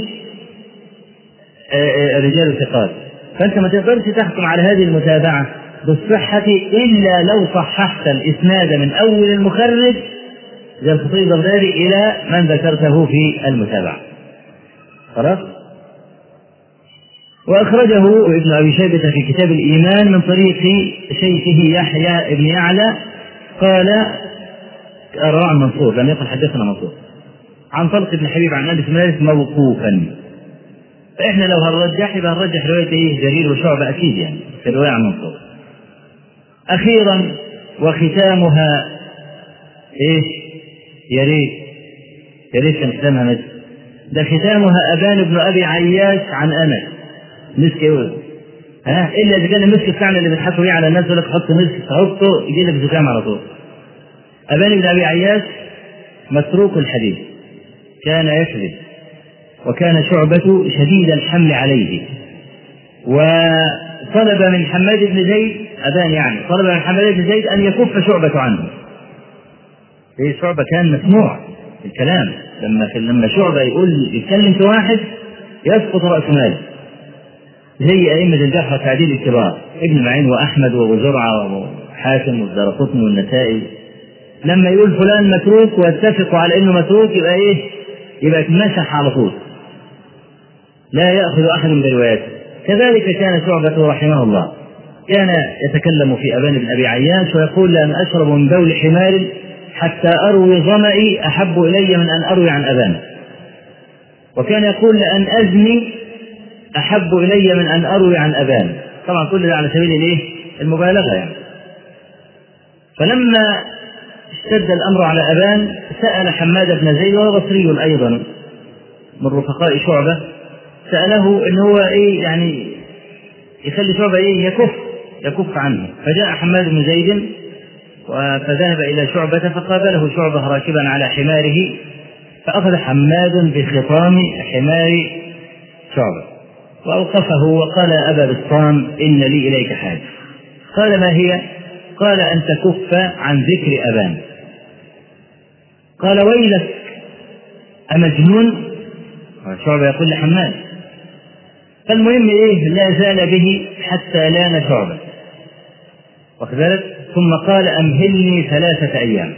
رجال ثقات. فأنت ما تقدرش تحكم على هذه المتابعة بالصحة إلا لو صححت الإسناد من أول المخرج زي الخطيب البغدادي إلى من ذكرته في المتابعة. خلاص. وأخرجه ابن أبي شيبة في كتاب الإيمان من طريق شيخه يحيى ابن يعلى قال رواه عن منصور، لم يقل حدثنا منصور، عن طلق بن حبيب عن أنس بن مالك موقوفا. فإحنا لو هنرجح يبقى هنرجح رواية إيه؟ جرير وشعبة أكيد يعني في الرواية عن منصور. أخيرا وختامها إيه؟ يا ريت كان ختامها مثل ده. ختامها أبان بن أبي عياش عن أنس. مسك يقول إلا إذا كان المسك بتاعنا اللي بنحطه بيه على الناس يقول لك حط مسك تحطه يجي لك زكام على طول. أبان بن أبي عياش متروك الحديث، كان يكذب، وكان شعبة شديد الحمل عليه، وطلب من حماد بن زيد أبان يعني طلب من حماد بن زيد أن يكف شعبة عنه. شعبة كان مسموع الكلام، لما شعبة يتكلم في واحد يسقط رأس ماله، زي أئمة الجرح والتعديل الكبار ابن معين وأحمد وأبو زرعة وحاكم والدارقطني والنسائي. لما يقول فلان متروك واتفقوا على إنه متروك يبقى إيه؟ يبقى اتمسح على طول، لا يأخذ أحد برواياته. كذلك كان شعبة رحمه الله كان يتكلم في أبان بن أبي عياش ويقول لأن أشرب من بول حمار حتى أروي ظمئي أحب إلي من أن أروي عن أبان. وكان يقول لأن أزني أحب إلي من أن أروي عن أبان. طبعا كل ده على سبيل المبالغة يعني. فلما اشتد الأمر على أبان سأل حماد بن زيد وهو بصري أيضا من رفقاء شعبة سأله إن هو يعني يخلي شعبة يكف عنه، فجاء حماد بن زيد فذهب إلى شعبة فقابله شعبة راكبا على حماره، فأخذ حماد بخطام حمار شعبة وأوقفه وقال: أبا بسطام، إن لي إليك حاجة. قال: ما هي؟ قال: أن تكف عن ذكر أبان. قال: ويلك أمجنون؟ شعبة يقول لحماد. فالمهم لا زال به حتى لان شعبة، وكذلك ثم قال: أمهلني 3 أيام.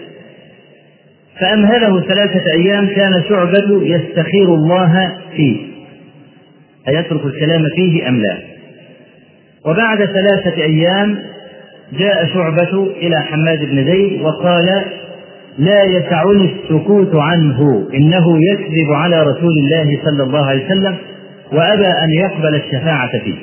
فأمهله 3 أيام. كان شعبة يستخير الله فيه أيترك الكلام فيه أم لا. وبعد 3 أيام جاء شعبة إلى حماد بن زيد وقال: لا يسعني السكوت عنه، إنه يكذب على رسول الله صلى الله عليه وسلم وأبى أن يقبل الشفاعة فيه.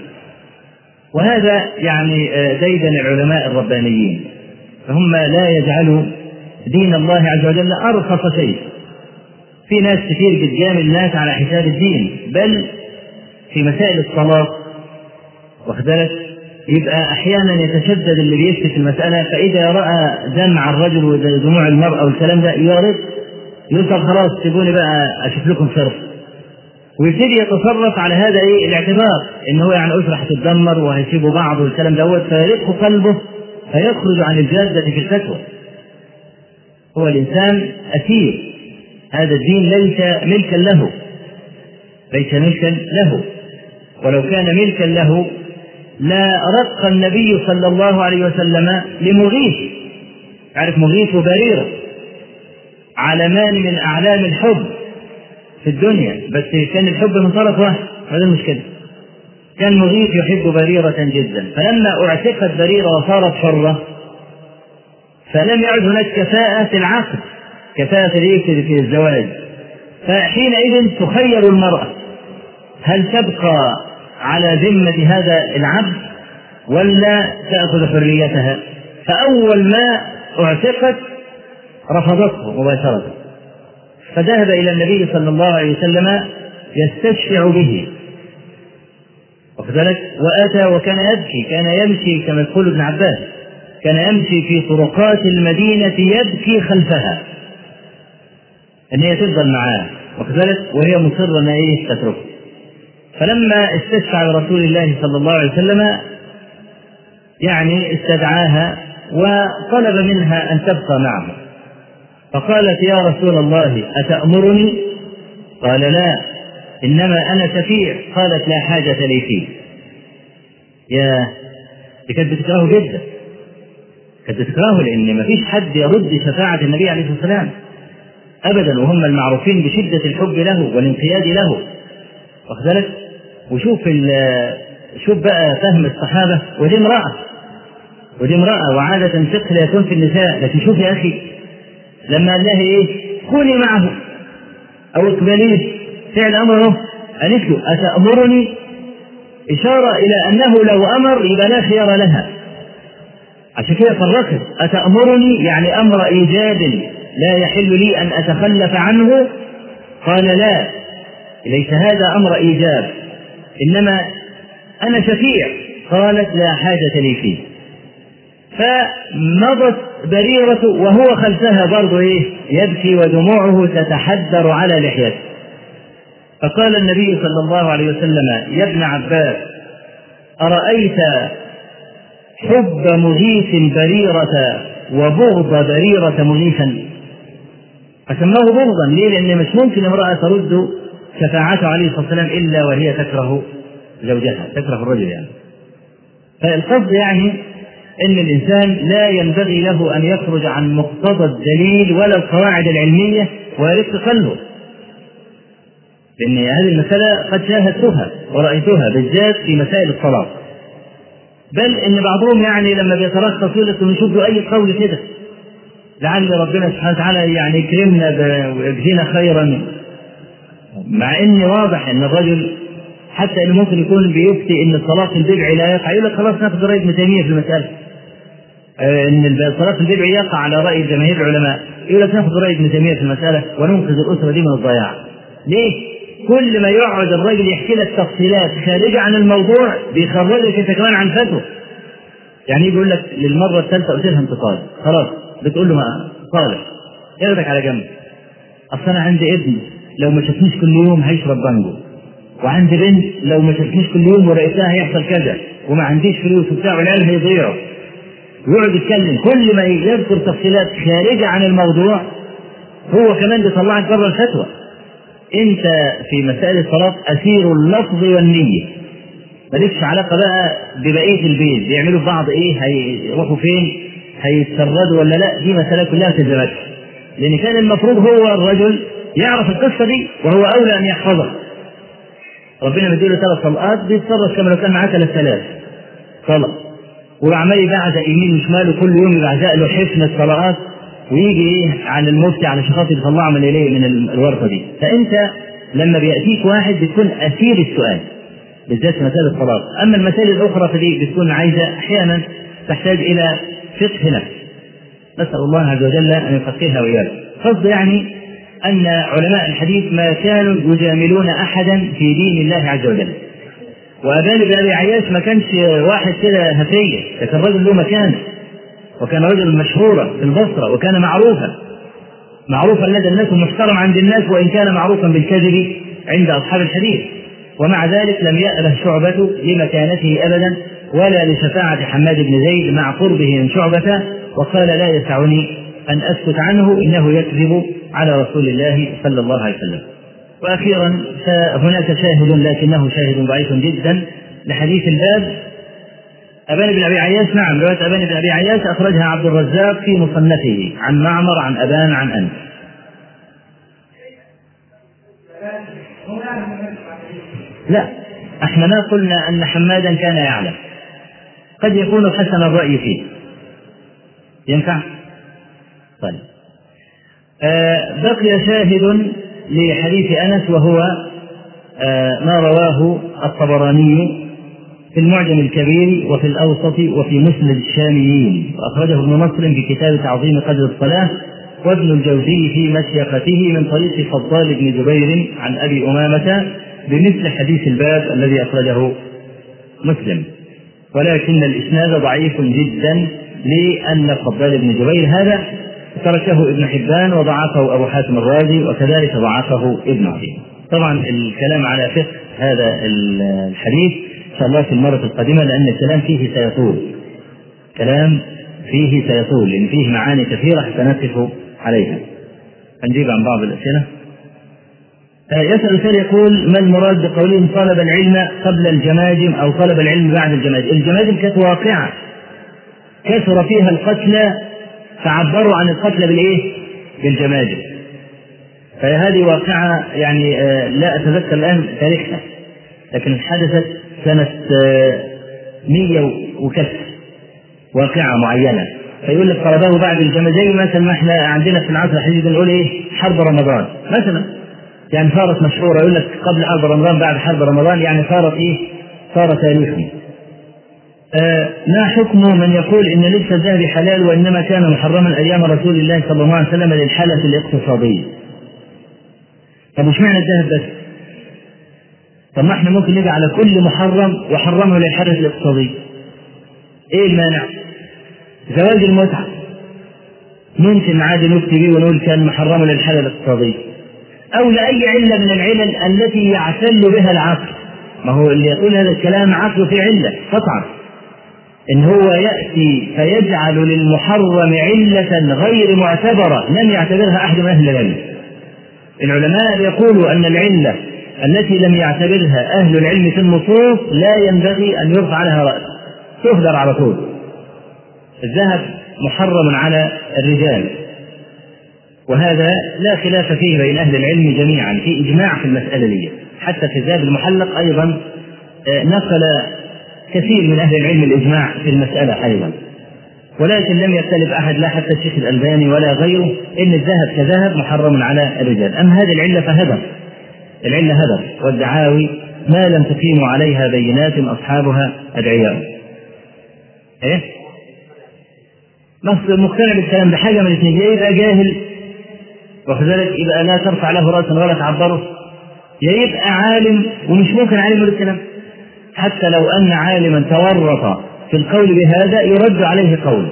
وهذا يعني ديدن العلماء الربانيين، فهم لا يجعلوا دين الله عز وجل أرخص شيء. في ناس كثير بتجامل الناس على حساب الدين، بل في مسائل الصلاة واخذلك يبقى أحيانا يتشدد اللي بيشتي في المسألة، فإذا رأى دمع الرجل ودموع المرأة والكلام ده يقول: خلاص سيبوني بقى أشوف لكم صرف، ويبتدي يتصرف على هذا الاعتبار إن هو يعني أسرة هتتدمر وهيسيبوا بعض والكلام دوت، فيرق قلبه فيخرج عن الجادة في الفتوى. هو الإنسان أسير، هذا الدين ليس ملكا له، ليس ملكا له، ولو كان ملكا له لا رق النبي صلى الله عليه وسلم لمغيث. عارف مغيث وبريرة علمان من أعلام الحب في الدنيا، بس كان الحب من طرف واحد، هذا المشكلة. كان مغيث يحب بريرة جدا، فلما اعتقت بريرة وصارت حرة فلم يعد هناك كفاءة في العقد، كفاءة في الزواج. فحينئذ تخير المرأة هل تبقى على ذمة هذا العبد ولا تأخذ حريتها. فأول ما اعتقت رفضته مباشرة، فذهب إلى النبي صلى الله عليه وسلم يستشفع به، وكذلك وأتى وكان يبكي، كان يمشي كما يقول ابن عباس، كان يمشي في طرقات المدينة يبكي خلفها أن هي تفضل معاه، وكذلك وهي مصرة أن تتركه. فلما استشفع رسول الله صلى الله عليه وسلم يعني استدعاها وطلب منها أن تبقى معه، فقالت: يا رسول الله أتأمرني؟ قال: لا، إنما أنا شفيع. قالت: لا حاجة لي فيه. دي كانت بتكرهه جدا، كانت بتكرهه لأن ما فيش حد يرد شفاعة النبي عليه الصلاة والسلام أبدا، وهم المعروفين بشدة الحب له والانقياد له، واخذلك. شوف بقى فهم الصحابة، ودي امرأة وعادة فقه لا يكون في النساء. لكن شوف يا أخي لما قال لها كوني معه أو اقبليه، فعل أمره، قالت له: أتأمرني؟ إشارة إلى أنه لو أمر يبقى لا خيار لها، عشان كده فرقت. أتأمرني يعني أمر إيجاب لا يحل لي أن أتخلف عنه. قال: لا، ليس هذا أمر إيجاب، إنما أنا شفيع. قالت: لا حاجة لي فيه. فمضت بريرة وهو خلفها برضه يبكي ودموعه تتحدر على لحيته. فقال النبي صلى الله عليه وسلم: يا ابن عباس، أرأيت حب مغيث بريرة وبغض بريرة مغيثا؟ فسماه بغضا. ليه؟ لأن مش ممكن امرأة ترد شفاعته عليه الصلاة والسلام إلا وهي تكره زوجها، تكره الرجل يعني. فالقصد يعني أن الإنسان لا ينبغي له أن يخرج عن مقتضى الدليل ولا القواعد العلمية ويرق قلبه، لأن هذه المسألة قد شاهدتها ورأيتها بالذات في مسائل الصلاة، بل إن بعضهم يعني لما بيترخص يقول نشوف له أي قول كده لعل ربنا سبحانه وتعالى يعني يكرمنا ويجزينا خيرا، مع إن واضح إن الرجل حتى إنه ممكن يكون بيفتي إن الصلاة في البدع لا يقع، يقول لك خلاص ناخذ رأي ابن تيمية في المسألة، إن الصلاة في البدع يقع على رأي جماهير العلماء، يقول لك ناخذ رأي ابن تيمية في المسألة وننقذ الأسرة دي من الضياع. ليه؟ كل ما يقعد الراجل يحكي لك تفصيلات خارجة عن الموضوع بيخرجك انت كمان عن فتوى. يعني يقول لك للمرة الثالثة قلت لها انتقاد، خلاص بتقول له ما صالح ياخدك على جنب، اصل انا عندي ابن لو ما شافنيش كل يوم هيشرب بانجو، وعندي بنت لو ما شافنيش كل يوم ورقتها هيحصل كذا، وما عنديش فلوس وبتاع والعيال هيضيعوا، ويقعد يتكلم كل ما يذكر تفصيلات خارجة عن الموضوع هو كمان بيطلعك بره الفتوى. انت في مسائل الصلاة اسير اللفظ والنية، مالكش علاقة بقى ببقية البيت بيعملوا في بعض ايه، هيروحوا فين، هيتسردوا ولا لا، دي مسألة كلها تلزمك، لان كان المفروض هو الرجل يعرف القصة دي وهو اولى ان يحفظها. ربنا مديله 3 طلقات بيتصرف كما لو كان معاه 3000 طلق، وعمال يبعزق يمين وشمال وكل يوم يبعزق له حفن الطلقات، ويجي ايه على المفتي على شخاطر يطلعه من اليه من الورطه دي. فانت لما بياتيك واحد بتكون اسير السؤال بالذات في مسائل الطلاق. اما المسائل الاخرى فدي بتكون عايزه احيانا تحتاج الى فقه نفس، نسال الله عز وجل ان يفقهها واياك. قصد يعني ان علماء الحديث ما كانوا يجاملون احدا في دين الله عز وجل. وابان بن ابي عياش ما كانش واحد كده هفيه، لكن رجل له مكانه، وكان رجل مشهورا في البصره، وكان معروفا لدى الناس ومحترم عند الناس، وان كان معروفا بالكذب عند اصحاب الحديث. ومع ذلك لم يأله شعبة لمكانته ابدا ولا لشفاعة حماد بن زيد مع قربه من شعبة، وقال لا يسعني ان اسكت عنه انه يكذب على رسول الله صلى الله عليه وسلم. واخيرا فهناك شاهد لكنه شاهد ضعيف جدا لحديث الباب أبان بن أبي عياش. نعم، رواية أبان بن أبي عياش أخرجها عبد الرزاق في مصنفه عن معمر عن أبان عن أنس. لا، احنا ما قلنا أن حمادا كان يعلم، قد يكون حسن الرأي فيه، ينفع؟ طيب. بقي شاهد لحديث أنس وهو ما رواه الطبراني في المعجم الكبير وفي الأوسط وفي مسند الشاميين، وأخرجه ابن نصر في كتاب تعظيم قدر الصلاة، وابن الجوزي في مشيخته من طريق فضال بن جبير عن أبي أمامة بمثل حديث الباب الذي أخرجه مسلم، ولكن الإسناد ضعيف جدا لأن فضال بن جبير هذا تركه ابن حبان وضعفه أبو حاتم الرازي وكذلك ضعفه ابن عدي. طبعا الكلام على فقه هذا الحديث إن شاء الله في المرة القادمة، لأن الكلام فيه سيطول لأن فيه معاني كثيرة سنقف عليها. هنجيب عن بعض الأسئلة. يسأل سائل يقول ما المراد بقولهم طلب العلم قبل الجماجم أو طلب العلم بعد الجماجم؟ الجماجم كانت واقعة كثر فيها القتلى فعبروا عن القتلى بالجماجم، فهذه واقعة يعني لا أتذكر الآن تاريخها، لكن حدثت سنة 100 وكسر، واقعة معينة. فيقول لك طلبه بعد الجماجم، مثلا ما احنا عندنا في العصر الحديث بنقول حرب رمضان مثلا، يعني صارت مشهورة، يقول لك قبل حرب رمضان بعد حرب رمضان، يعني صار تاريخي. ما حكم من يقول ان لبس الذهب حلال وانما كان محرما ايام رسول الله صلى الله عليه وسلم للحالة الاقتصادية؟ طب وش معنى الذهب بس؟ طب ما احنا ممكن نجي على كل محرم وحرمه للحالة الاقتصادية، ايه المانع؟ زواج المتعة ممكن عادي نفتي بيه ونقول كان محرمه للحالة الاقتصادية، او لأي علة من العلل التي يعتل بها العقل. ما هو اللي يقول هذا الكلام عقله في علة قطعا، ان هو يأتي فيجعل للمحرم علة غير معتبرة لم يعتبرها احد من اهل العلم. العلماء يقولوا ان العلة التي لم يعتبرها اهل العلم في النصوص لا ينبغي ان يرفع لها رأس، تهدر على طول. الذهب محرم على الرجال، وهذا لا خلاف فيه بين أهل العلم جميعا، في إجماع في المسألة دي. حتى في الذهب المحلق أيضا نقل كثير من أهل العلم الإجماع في المسألة أيضا، ولكن لم يختلف أحد لا حتى الشيخ الألباني ولا غيره إن الذهب كذهب محرم على الرجال. أما هذه العلة فهدر، العلة هدر، والدعاوي ما لم تقيم عليها بينات أصحابها أدعياء. مقتنع بالكلام ده حاجة من الاثنين، يبقى جاهل وكذلك يبقى لا ترفع له رأسا ولا تعبره، يا يبقى عالم ومش ممكن عالم يقول الكلام، حتى لو أن عالما تورط في القول بهذا يرد عليه قول.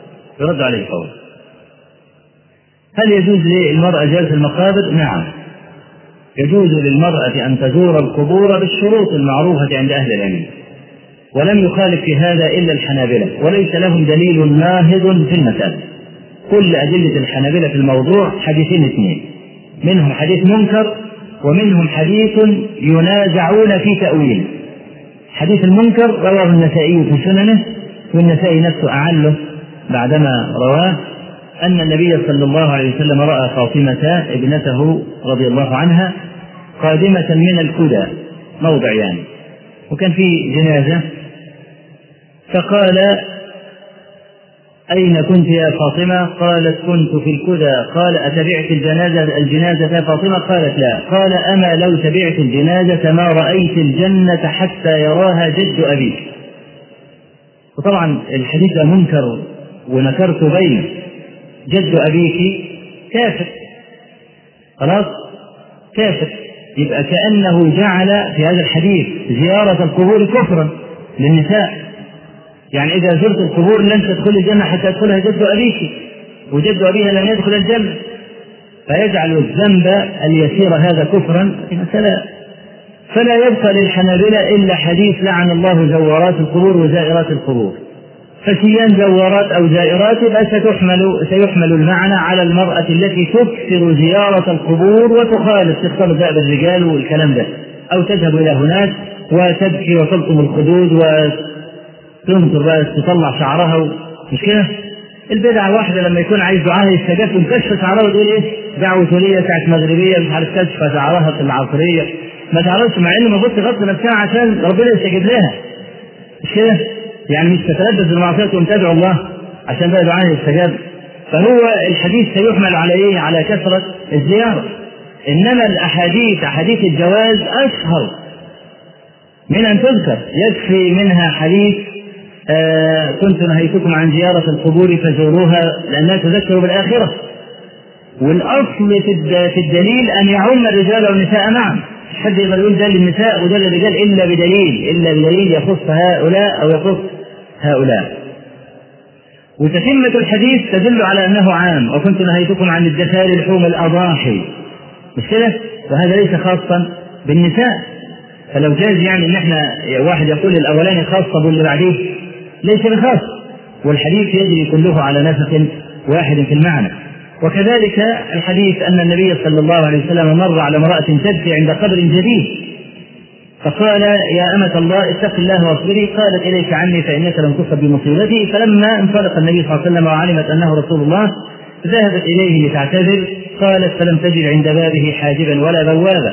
هل يجوز للمرأة زيارة المقابر؟ نعم، يجوز للمرأة أن تزور القبور بالشروط المعروفة عند أهل العلم، ولم يخالف في هذا إلا الحنابلة، وليس لهم دليل ناهض في المسألة. كل أدلة الحنابلة في الموضوع حديثين اثنين، منهم حديث منكر ومنهم حديث ينازعون في تأويله. حديث المنكر رواه النسائي في سننه، والنسائي نفسه أعله بعدما رواه أن النبي صلى الله عليه وسلم رأى فاطمة ابنته رضي الله عنها قادمة من الكدى موضع يعني، وكان في جنازة، فقال أين كنت يا فاطمة؟ قالت كنت في الكدى. قال أتبعت الجنازة يا فاطمة؟ قالت لا. قال أما لو تبعت الجنازة ما رأيت الجنة حتى يراها جد أبيك. وطبعا الحديث منكر ونكرت بينه، جد أبيك كافر، خلاص كافر، يبقى كأنه جعل في هذا الحديث زيارة القبور كفرا للنساء، يعني إذا زرت القبور لن تدخل الجنة حتى يدخلها جد أبيك، وجد أبيها لن يدخل الجنة، فيجعل الذنب اليسير هذا كفرا. فلا يبقى للحنابلة إلا حديث لعن الله زوارات القبور وزائرات القبور، فسيان زوارات أو زائرات يبقى سيحمل المعنى على المرأة التي تكثر زيارة القبور وتخالف تختلط بالرجال والكلام ده، أو تذهب إلى هناك وتبكي وتلطم الخدود وتنظر بقى تطلع شعرها، مش كده؟ البدعة واحدة لما يكون عايز دعاء يستجاب وكشف شعرها وتقول إيه دعوة ولية ساعة مغربية مش عارف كشف شعرها في العصرية، ما تعرفش مع إنه المفروض تغطي نفسها عشان ربنا يستجيب لها، مش كده؟ يعني مش تتلبس بالمعصية وتدعو الله عشان بقى دعاء يستجاب. فهو الحديث سيحمل على إيه؟ على كثرة الزيارة، إنما أحاديث الجواز أشهر من أن تذكر، يكفي منها حديث كنت نهيتكم عن زيارة القبور فزوروها لأنها تذكر بالآخرة. والأصل في الدليل أن يعم الرجال والنساء معا، مش حد يقدر يقول ده للنساء وده للرجال إلا بدليل يخص هؤلاء أو يخص هؤلاء. وتتمة الحديث تدل على أنه عام، وكنت نهيتكم عن الدخال لحوم الأضاحي، مش كده؟ وهذا ليس خاصا بالنساء، فلو جاز يعني ان احنا واحد يقول الاولاني خاصة واللي بعديه ليس بخاص، والحديث يجري كله على نفق واحد في المعنى. وكذلك الحديث ان النبي صلى الله عليه وسلم مر على امرأة تبكي عند قبر جديد فقال يا أمة الله اتق الله واصبري، قالت إليك عني فإنك لم تصب بمصيبتي. فلما انطلق النبي صلى الله عليه وسلم وعلمت أنه رسول الله ذهبت إليه لتعتذر، قالت فلم تجد عند بابه حاجبا ولا بوابا،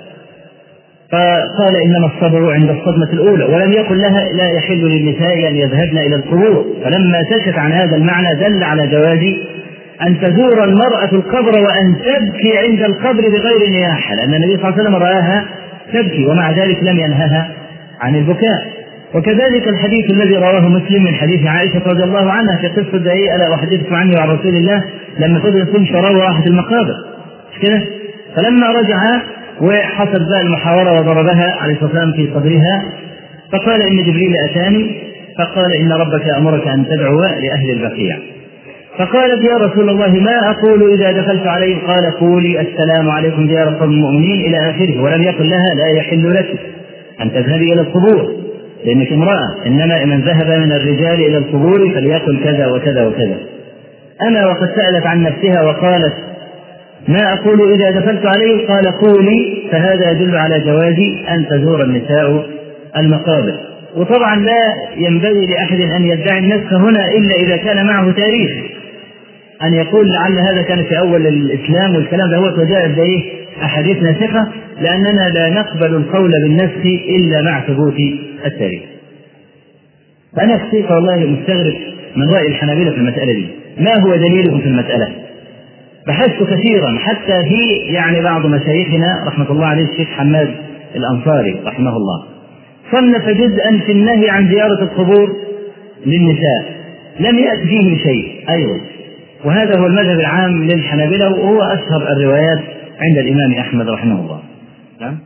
فقال إنما الصبر عند الصدمة الأولى، ولم يقل لها لا يحل للنساء أن يذهبن إلى القبور. فلما سكت عن هذا المعنى دل على جواز أن تزور المرأة القبر وأن تبكي عند القبر بغير نياحة، لأن النبي صلى الله عليه وسلم رآها تبكي ومع ذلك لم ينهها عن البكاء. وكذلك الحديث الذي رواه مسلم من حديث عائشة رضي الله عنها في قصة دقيقة ألا أحدثكم عنه عن رسول الله لما فضل تمشي واحد المقابر، مش كده؟ فلما رجع وحصل بقى المحاورة وضربها عليه الصلاة والسلام في صدرها، فقال إن جبريل أتاني فقال إن ربك أمرك أن تدعو لأهل البقيع. فقالت يا رسول الله ما أقول إذا دخلت عليه؟ قال قولي السلام عليكم ديار قوم المؤمنين إلى آخره، ولم يقل لها لا يحل لك أن تذهبي إلى القبور لأنك امرأة، إنما من ذهب من الرجال إلى القبور فليقل كذا وكذا وكذا. أما وقد سألت عن نفسها وقالت ما أقول إذا دخلت عليه؟ قال قولي، فهذا يدل على جواز أن تزور النساء المقابر. وطبعا لا ينبغي لأحد أن يدعي النسخ هنا إلا إذا كان معه تاريخ، أن يقول لعل هذا كان في أول الإسلام والكلام ده هو وجاءت به أحاديث ناسخة، لأننا لا نقبل القول بالنسخ إلا مع ثبوت التاريخ. فأنا حقيقة والله مستغرب من رأي الحنابلة في المسألة دي، ما هو دليلهم في المسألة؟ بحثت كثيرا حتى في يعني بعض مشايخنا رحمة الله عليه الشيخ حماد الأنصاري رحمه الله صنف جزءا في النهي عن زيارة القبور للنساء لم يأتي فيه شيء أيضا، وهذا هو المذهب العام للحنابلة وهو أشهر الروايات عند الإمام أحمد رحمه الله. نعم.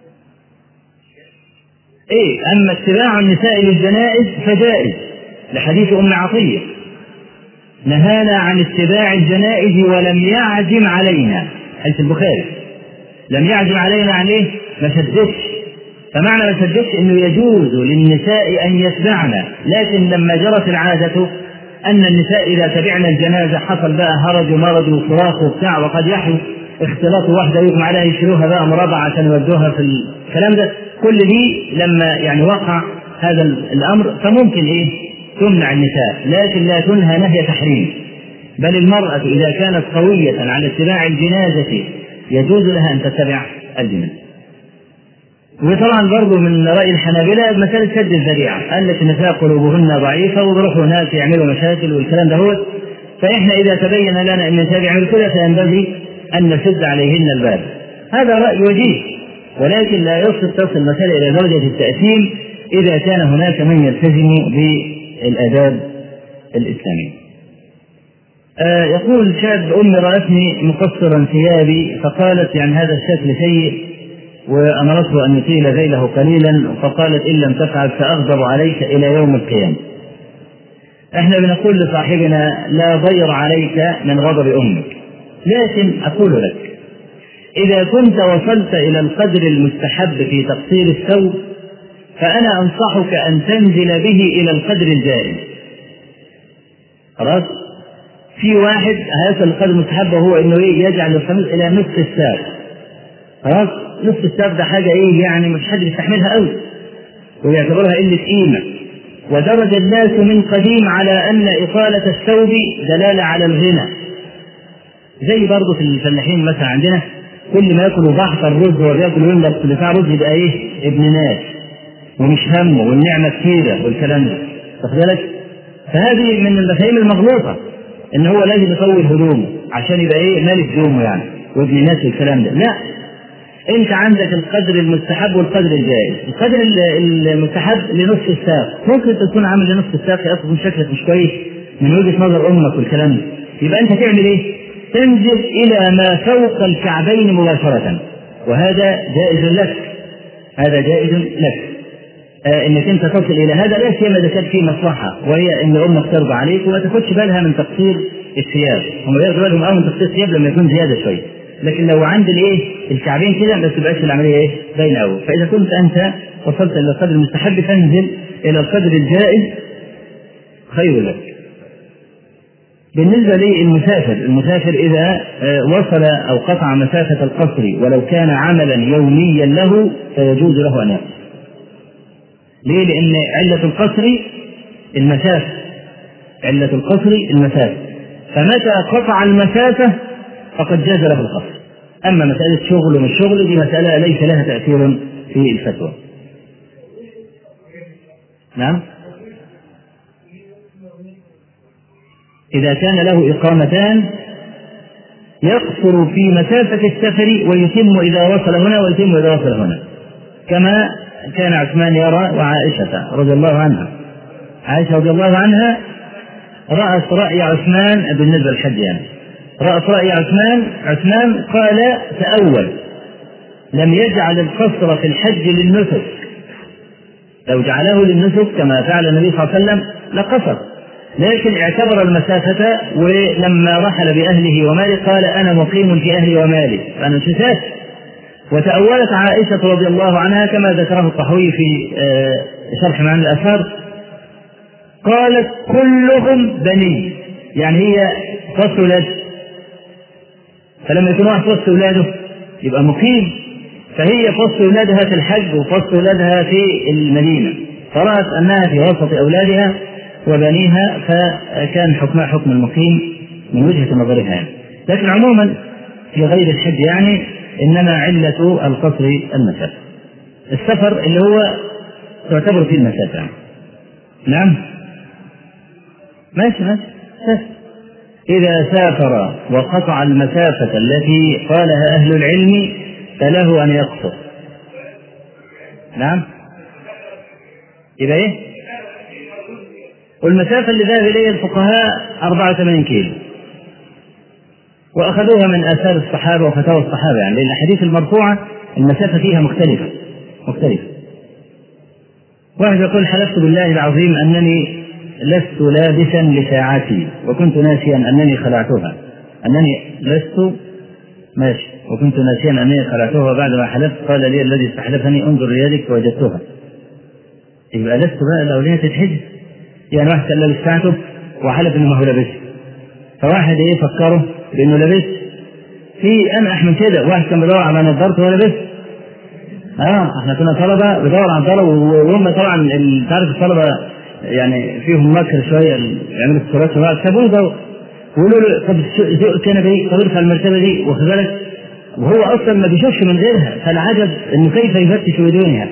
أما اتباع النساء للجنائز فجائز لحديث أم عطية نهانا عن اتباع الجنائز ولم يعزم علينا، حديث البخاري لم يعزم علينا عليه ما شددش، فمعنى ما شددش انه يجوز للنساء ان يتبعنا، لكن لما جرت العادة ان النساء اذا تبعنا الجنازة حصل بقى هرج ومرض وصراخ وبتاع، وقد يحدث اختلاط واحدة يقوم عليها يشيلوها بقى مربع عشان يودوها في الكلام ده، كل دي لما يعني وقع هذا الامر فممكن تمنع النساء، لكن لا تنهى نهي تحريم، بل المرأة اذا كانت قوية على اتباع الجنازة يجوز لها ان تتبع الجنازة. وطبعا برضو من رأي الحنابلة مسألة سد الذريعة، قال لك النساء قلوبهن ضعيفة وبروحوا هناك يعملوا مشاكل والكلام ده هو، فإحنا إذا تبين لنا أن النساء يعملوا كذا فينبغي أن نسد عليهن الباب. هذا رأي وجيه، ولكن لا تصل المسألة إلى درجة التأثيم إذا كان هناك من يلتزم بالآداب الإسلامية. يقول شاب أمي رأتني مقصرا ثيابي فقالت يعني هذا الشكل سيء، وأمرته أن يطيل ذيله قليلا، فقالت إن لم تفعل سأغضب عليك إلى يوم القيامة. احنا بنقول لصاحبنا لا ضير عليك من غضب أمك، لكن أقول لك إذا كنت وصلت إلى القدر المستحب في تقصير الثوب فأنا أنصحك أن تنزل به إلى القدر الجائز. خلاص، في واحد هيصل القدر المستحب وهو إنه يجعل القميص إلى نصف الساق. خلاص، نصف الساق ده حاجة يعني مش حد يستحملها قوي ويعتبرها قلة قيمة، ودرج الناس من قديم على أن إطالة الثوب دلالة على الغنى. زي برضه في الفلاحين مثلا عندنا كل ما يأكلوا ضعف الرز ويأكل يملك بتاع رز يبقى ابن ناس ومش همه والنعمة كثيرة والكلام ده، واخد بالك؟ فهذه من المفاهيم المغلوطة إن هو لازم يطول هدومه عشان يبقى مالك هدومه يعني وابن ناس والكلام ده. لا، انت عندك القدر المستحب والقدر الجائز. القدر المستحب لنصف الساق، ممكن تكون عامل لنصف الساق يكون شكلك مش كويس من وجهة نظر امك والكلام ده، يبقى انت تعمل تنزل الى ما فوق الكعبين مباشرة، وهذا جائز لك، هذا جائز لك انك انت تصل الى هذا، لا سيما اذا كان فيه مصلحة وهي ان امك ترضى عليك وما تاخدش بالها من تقصير الثياب. هم ياخدوا بالهم من تقصير الثياب لما يكون زيادة شوية، لكن لو عند الكعبين كده ما تبقاش العمليه باينه قوي. فاذا كنت انت وصلت الى القدر المستحب فانزل الى القدر الجائز خير لك. بالنسبه المسافر اذا وصل او قطع مسافه القصر ولو كان عملا يوميا له فيجوز له ان يقصر. ليه؟ لان عله القصر المسافه، عله القصر المسافه، فمتى قطع المسافه فقد جاز له القصر. أما مسألة شغل ومش شغل دي مسألة ليس لها تأثير في الفتوى. نعم، إذا كان له إقامتان يقصر في مسافة السفر ويتم إذا وصل هنا ويتم إذا وصل هنا، كما كان عثمان يرى وعائشة رضي الله عنها. عائشة رضي الله عنها رأت رأي عثمان بالنسبة للحج، يعني رأت رأي عثمان قال تأول، لم يجعل القصر في الحج للنسك، لو جعله للنسك كما فعل النبي صلى الله عليه وسلم لقصر، لكن اعتبر المسافة، ولما رحل بأهله وماله قال أنا مقيم في أهلي ومالي فأنا مش مسافر. وتأولت عائشة رضي الله عنها كما ذكره الطحوي في شرح معاني الآثار، قالت كلهم بني، يعني هي فصل ولاد، فلما يكون واحد فصل ولاده يبقى مقيم، فهي فصل ولادها في الحج وفصل ولادها في المدينة، فرأت أنها في وسط أولادها وبنيها فكان حكمها حكم المقيم من وجهة نظرها يعني. لكن عموما في غير الحج يعني إنما علة القصر المسافة، السفر اللي هو تعتبر فيه المسافة. نعم ماشي. إذا سافر وقطع المسافة التي قالها أهل العلم فله أن يقصر. نعم، يبقى والمسافة اللي ذهب إليها الفقهاء 84 كيلو، وأخذوها من آثار الصحابة وفتاوى الصحابة، يعني لأن الحديث المرفوعة المسافة فيها مختلفة. واحد يقول حلفت بالله العظيم أنني لست لابسا لساعتي وكنت ناسيا أنني خلعتها، وكنت ناسيا أنني خلعتها، وبعد ما حلفت قال لي الذي استحلفني انظر ليدك فوجدتها. يبقى لست بقى الأولية تتحجب. يعني واحد كان لابس ساعته وحلف إنه ما هو لابس، فواحد فكره بإنه لابس، في أنقح من كده، واحد كان بدور على نظارته وهو لابس. احنا كنا طلبة بدور عن طلبة، وهم طبعا تعرف الطلبة يعني فيهم مكر شوية، يعملوا الصورات وبعد سابوه دور ويقولوا له طب كان بيه طب ارفع المرتبة دي، واخد بالك، وهو أصلا ما بيشوفش من غيرها، فالعجب إنه كيف يفتش بدونها.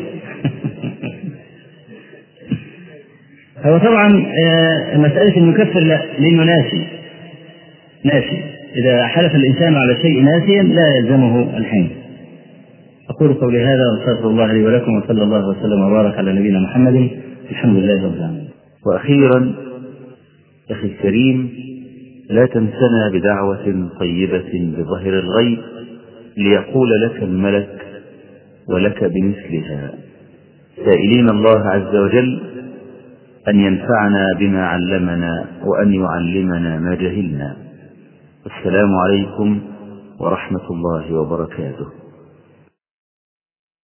هو طبعا مسألة إنه يكفر لا، لأنه ناسي. إذا حلف الإنسان على شيء ناسيا لا يلزمه الحين. أقول قولي هذا وأستغفر الله لي ولكم، وصلى الله وسلم وبارك على نبينا محمد، الحمد لله رب العالمين. وأخيرا أخي الكريم، لا تنسنا بدعوة طيبة بظهر الغيب ليقول لك الملك ولك بمثلها، سائلين الله عز وجل أن ينفعنا بما علمنا وأن يعلمنا ما جهلنا. السلام عليكم ورحمة الله وبركاته.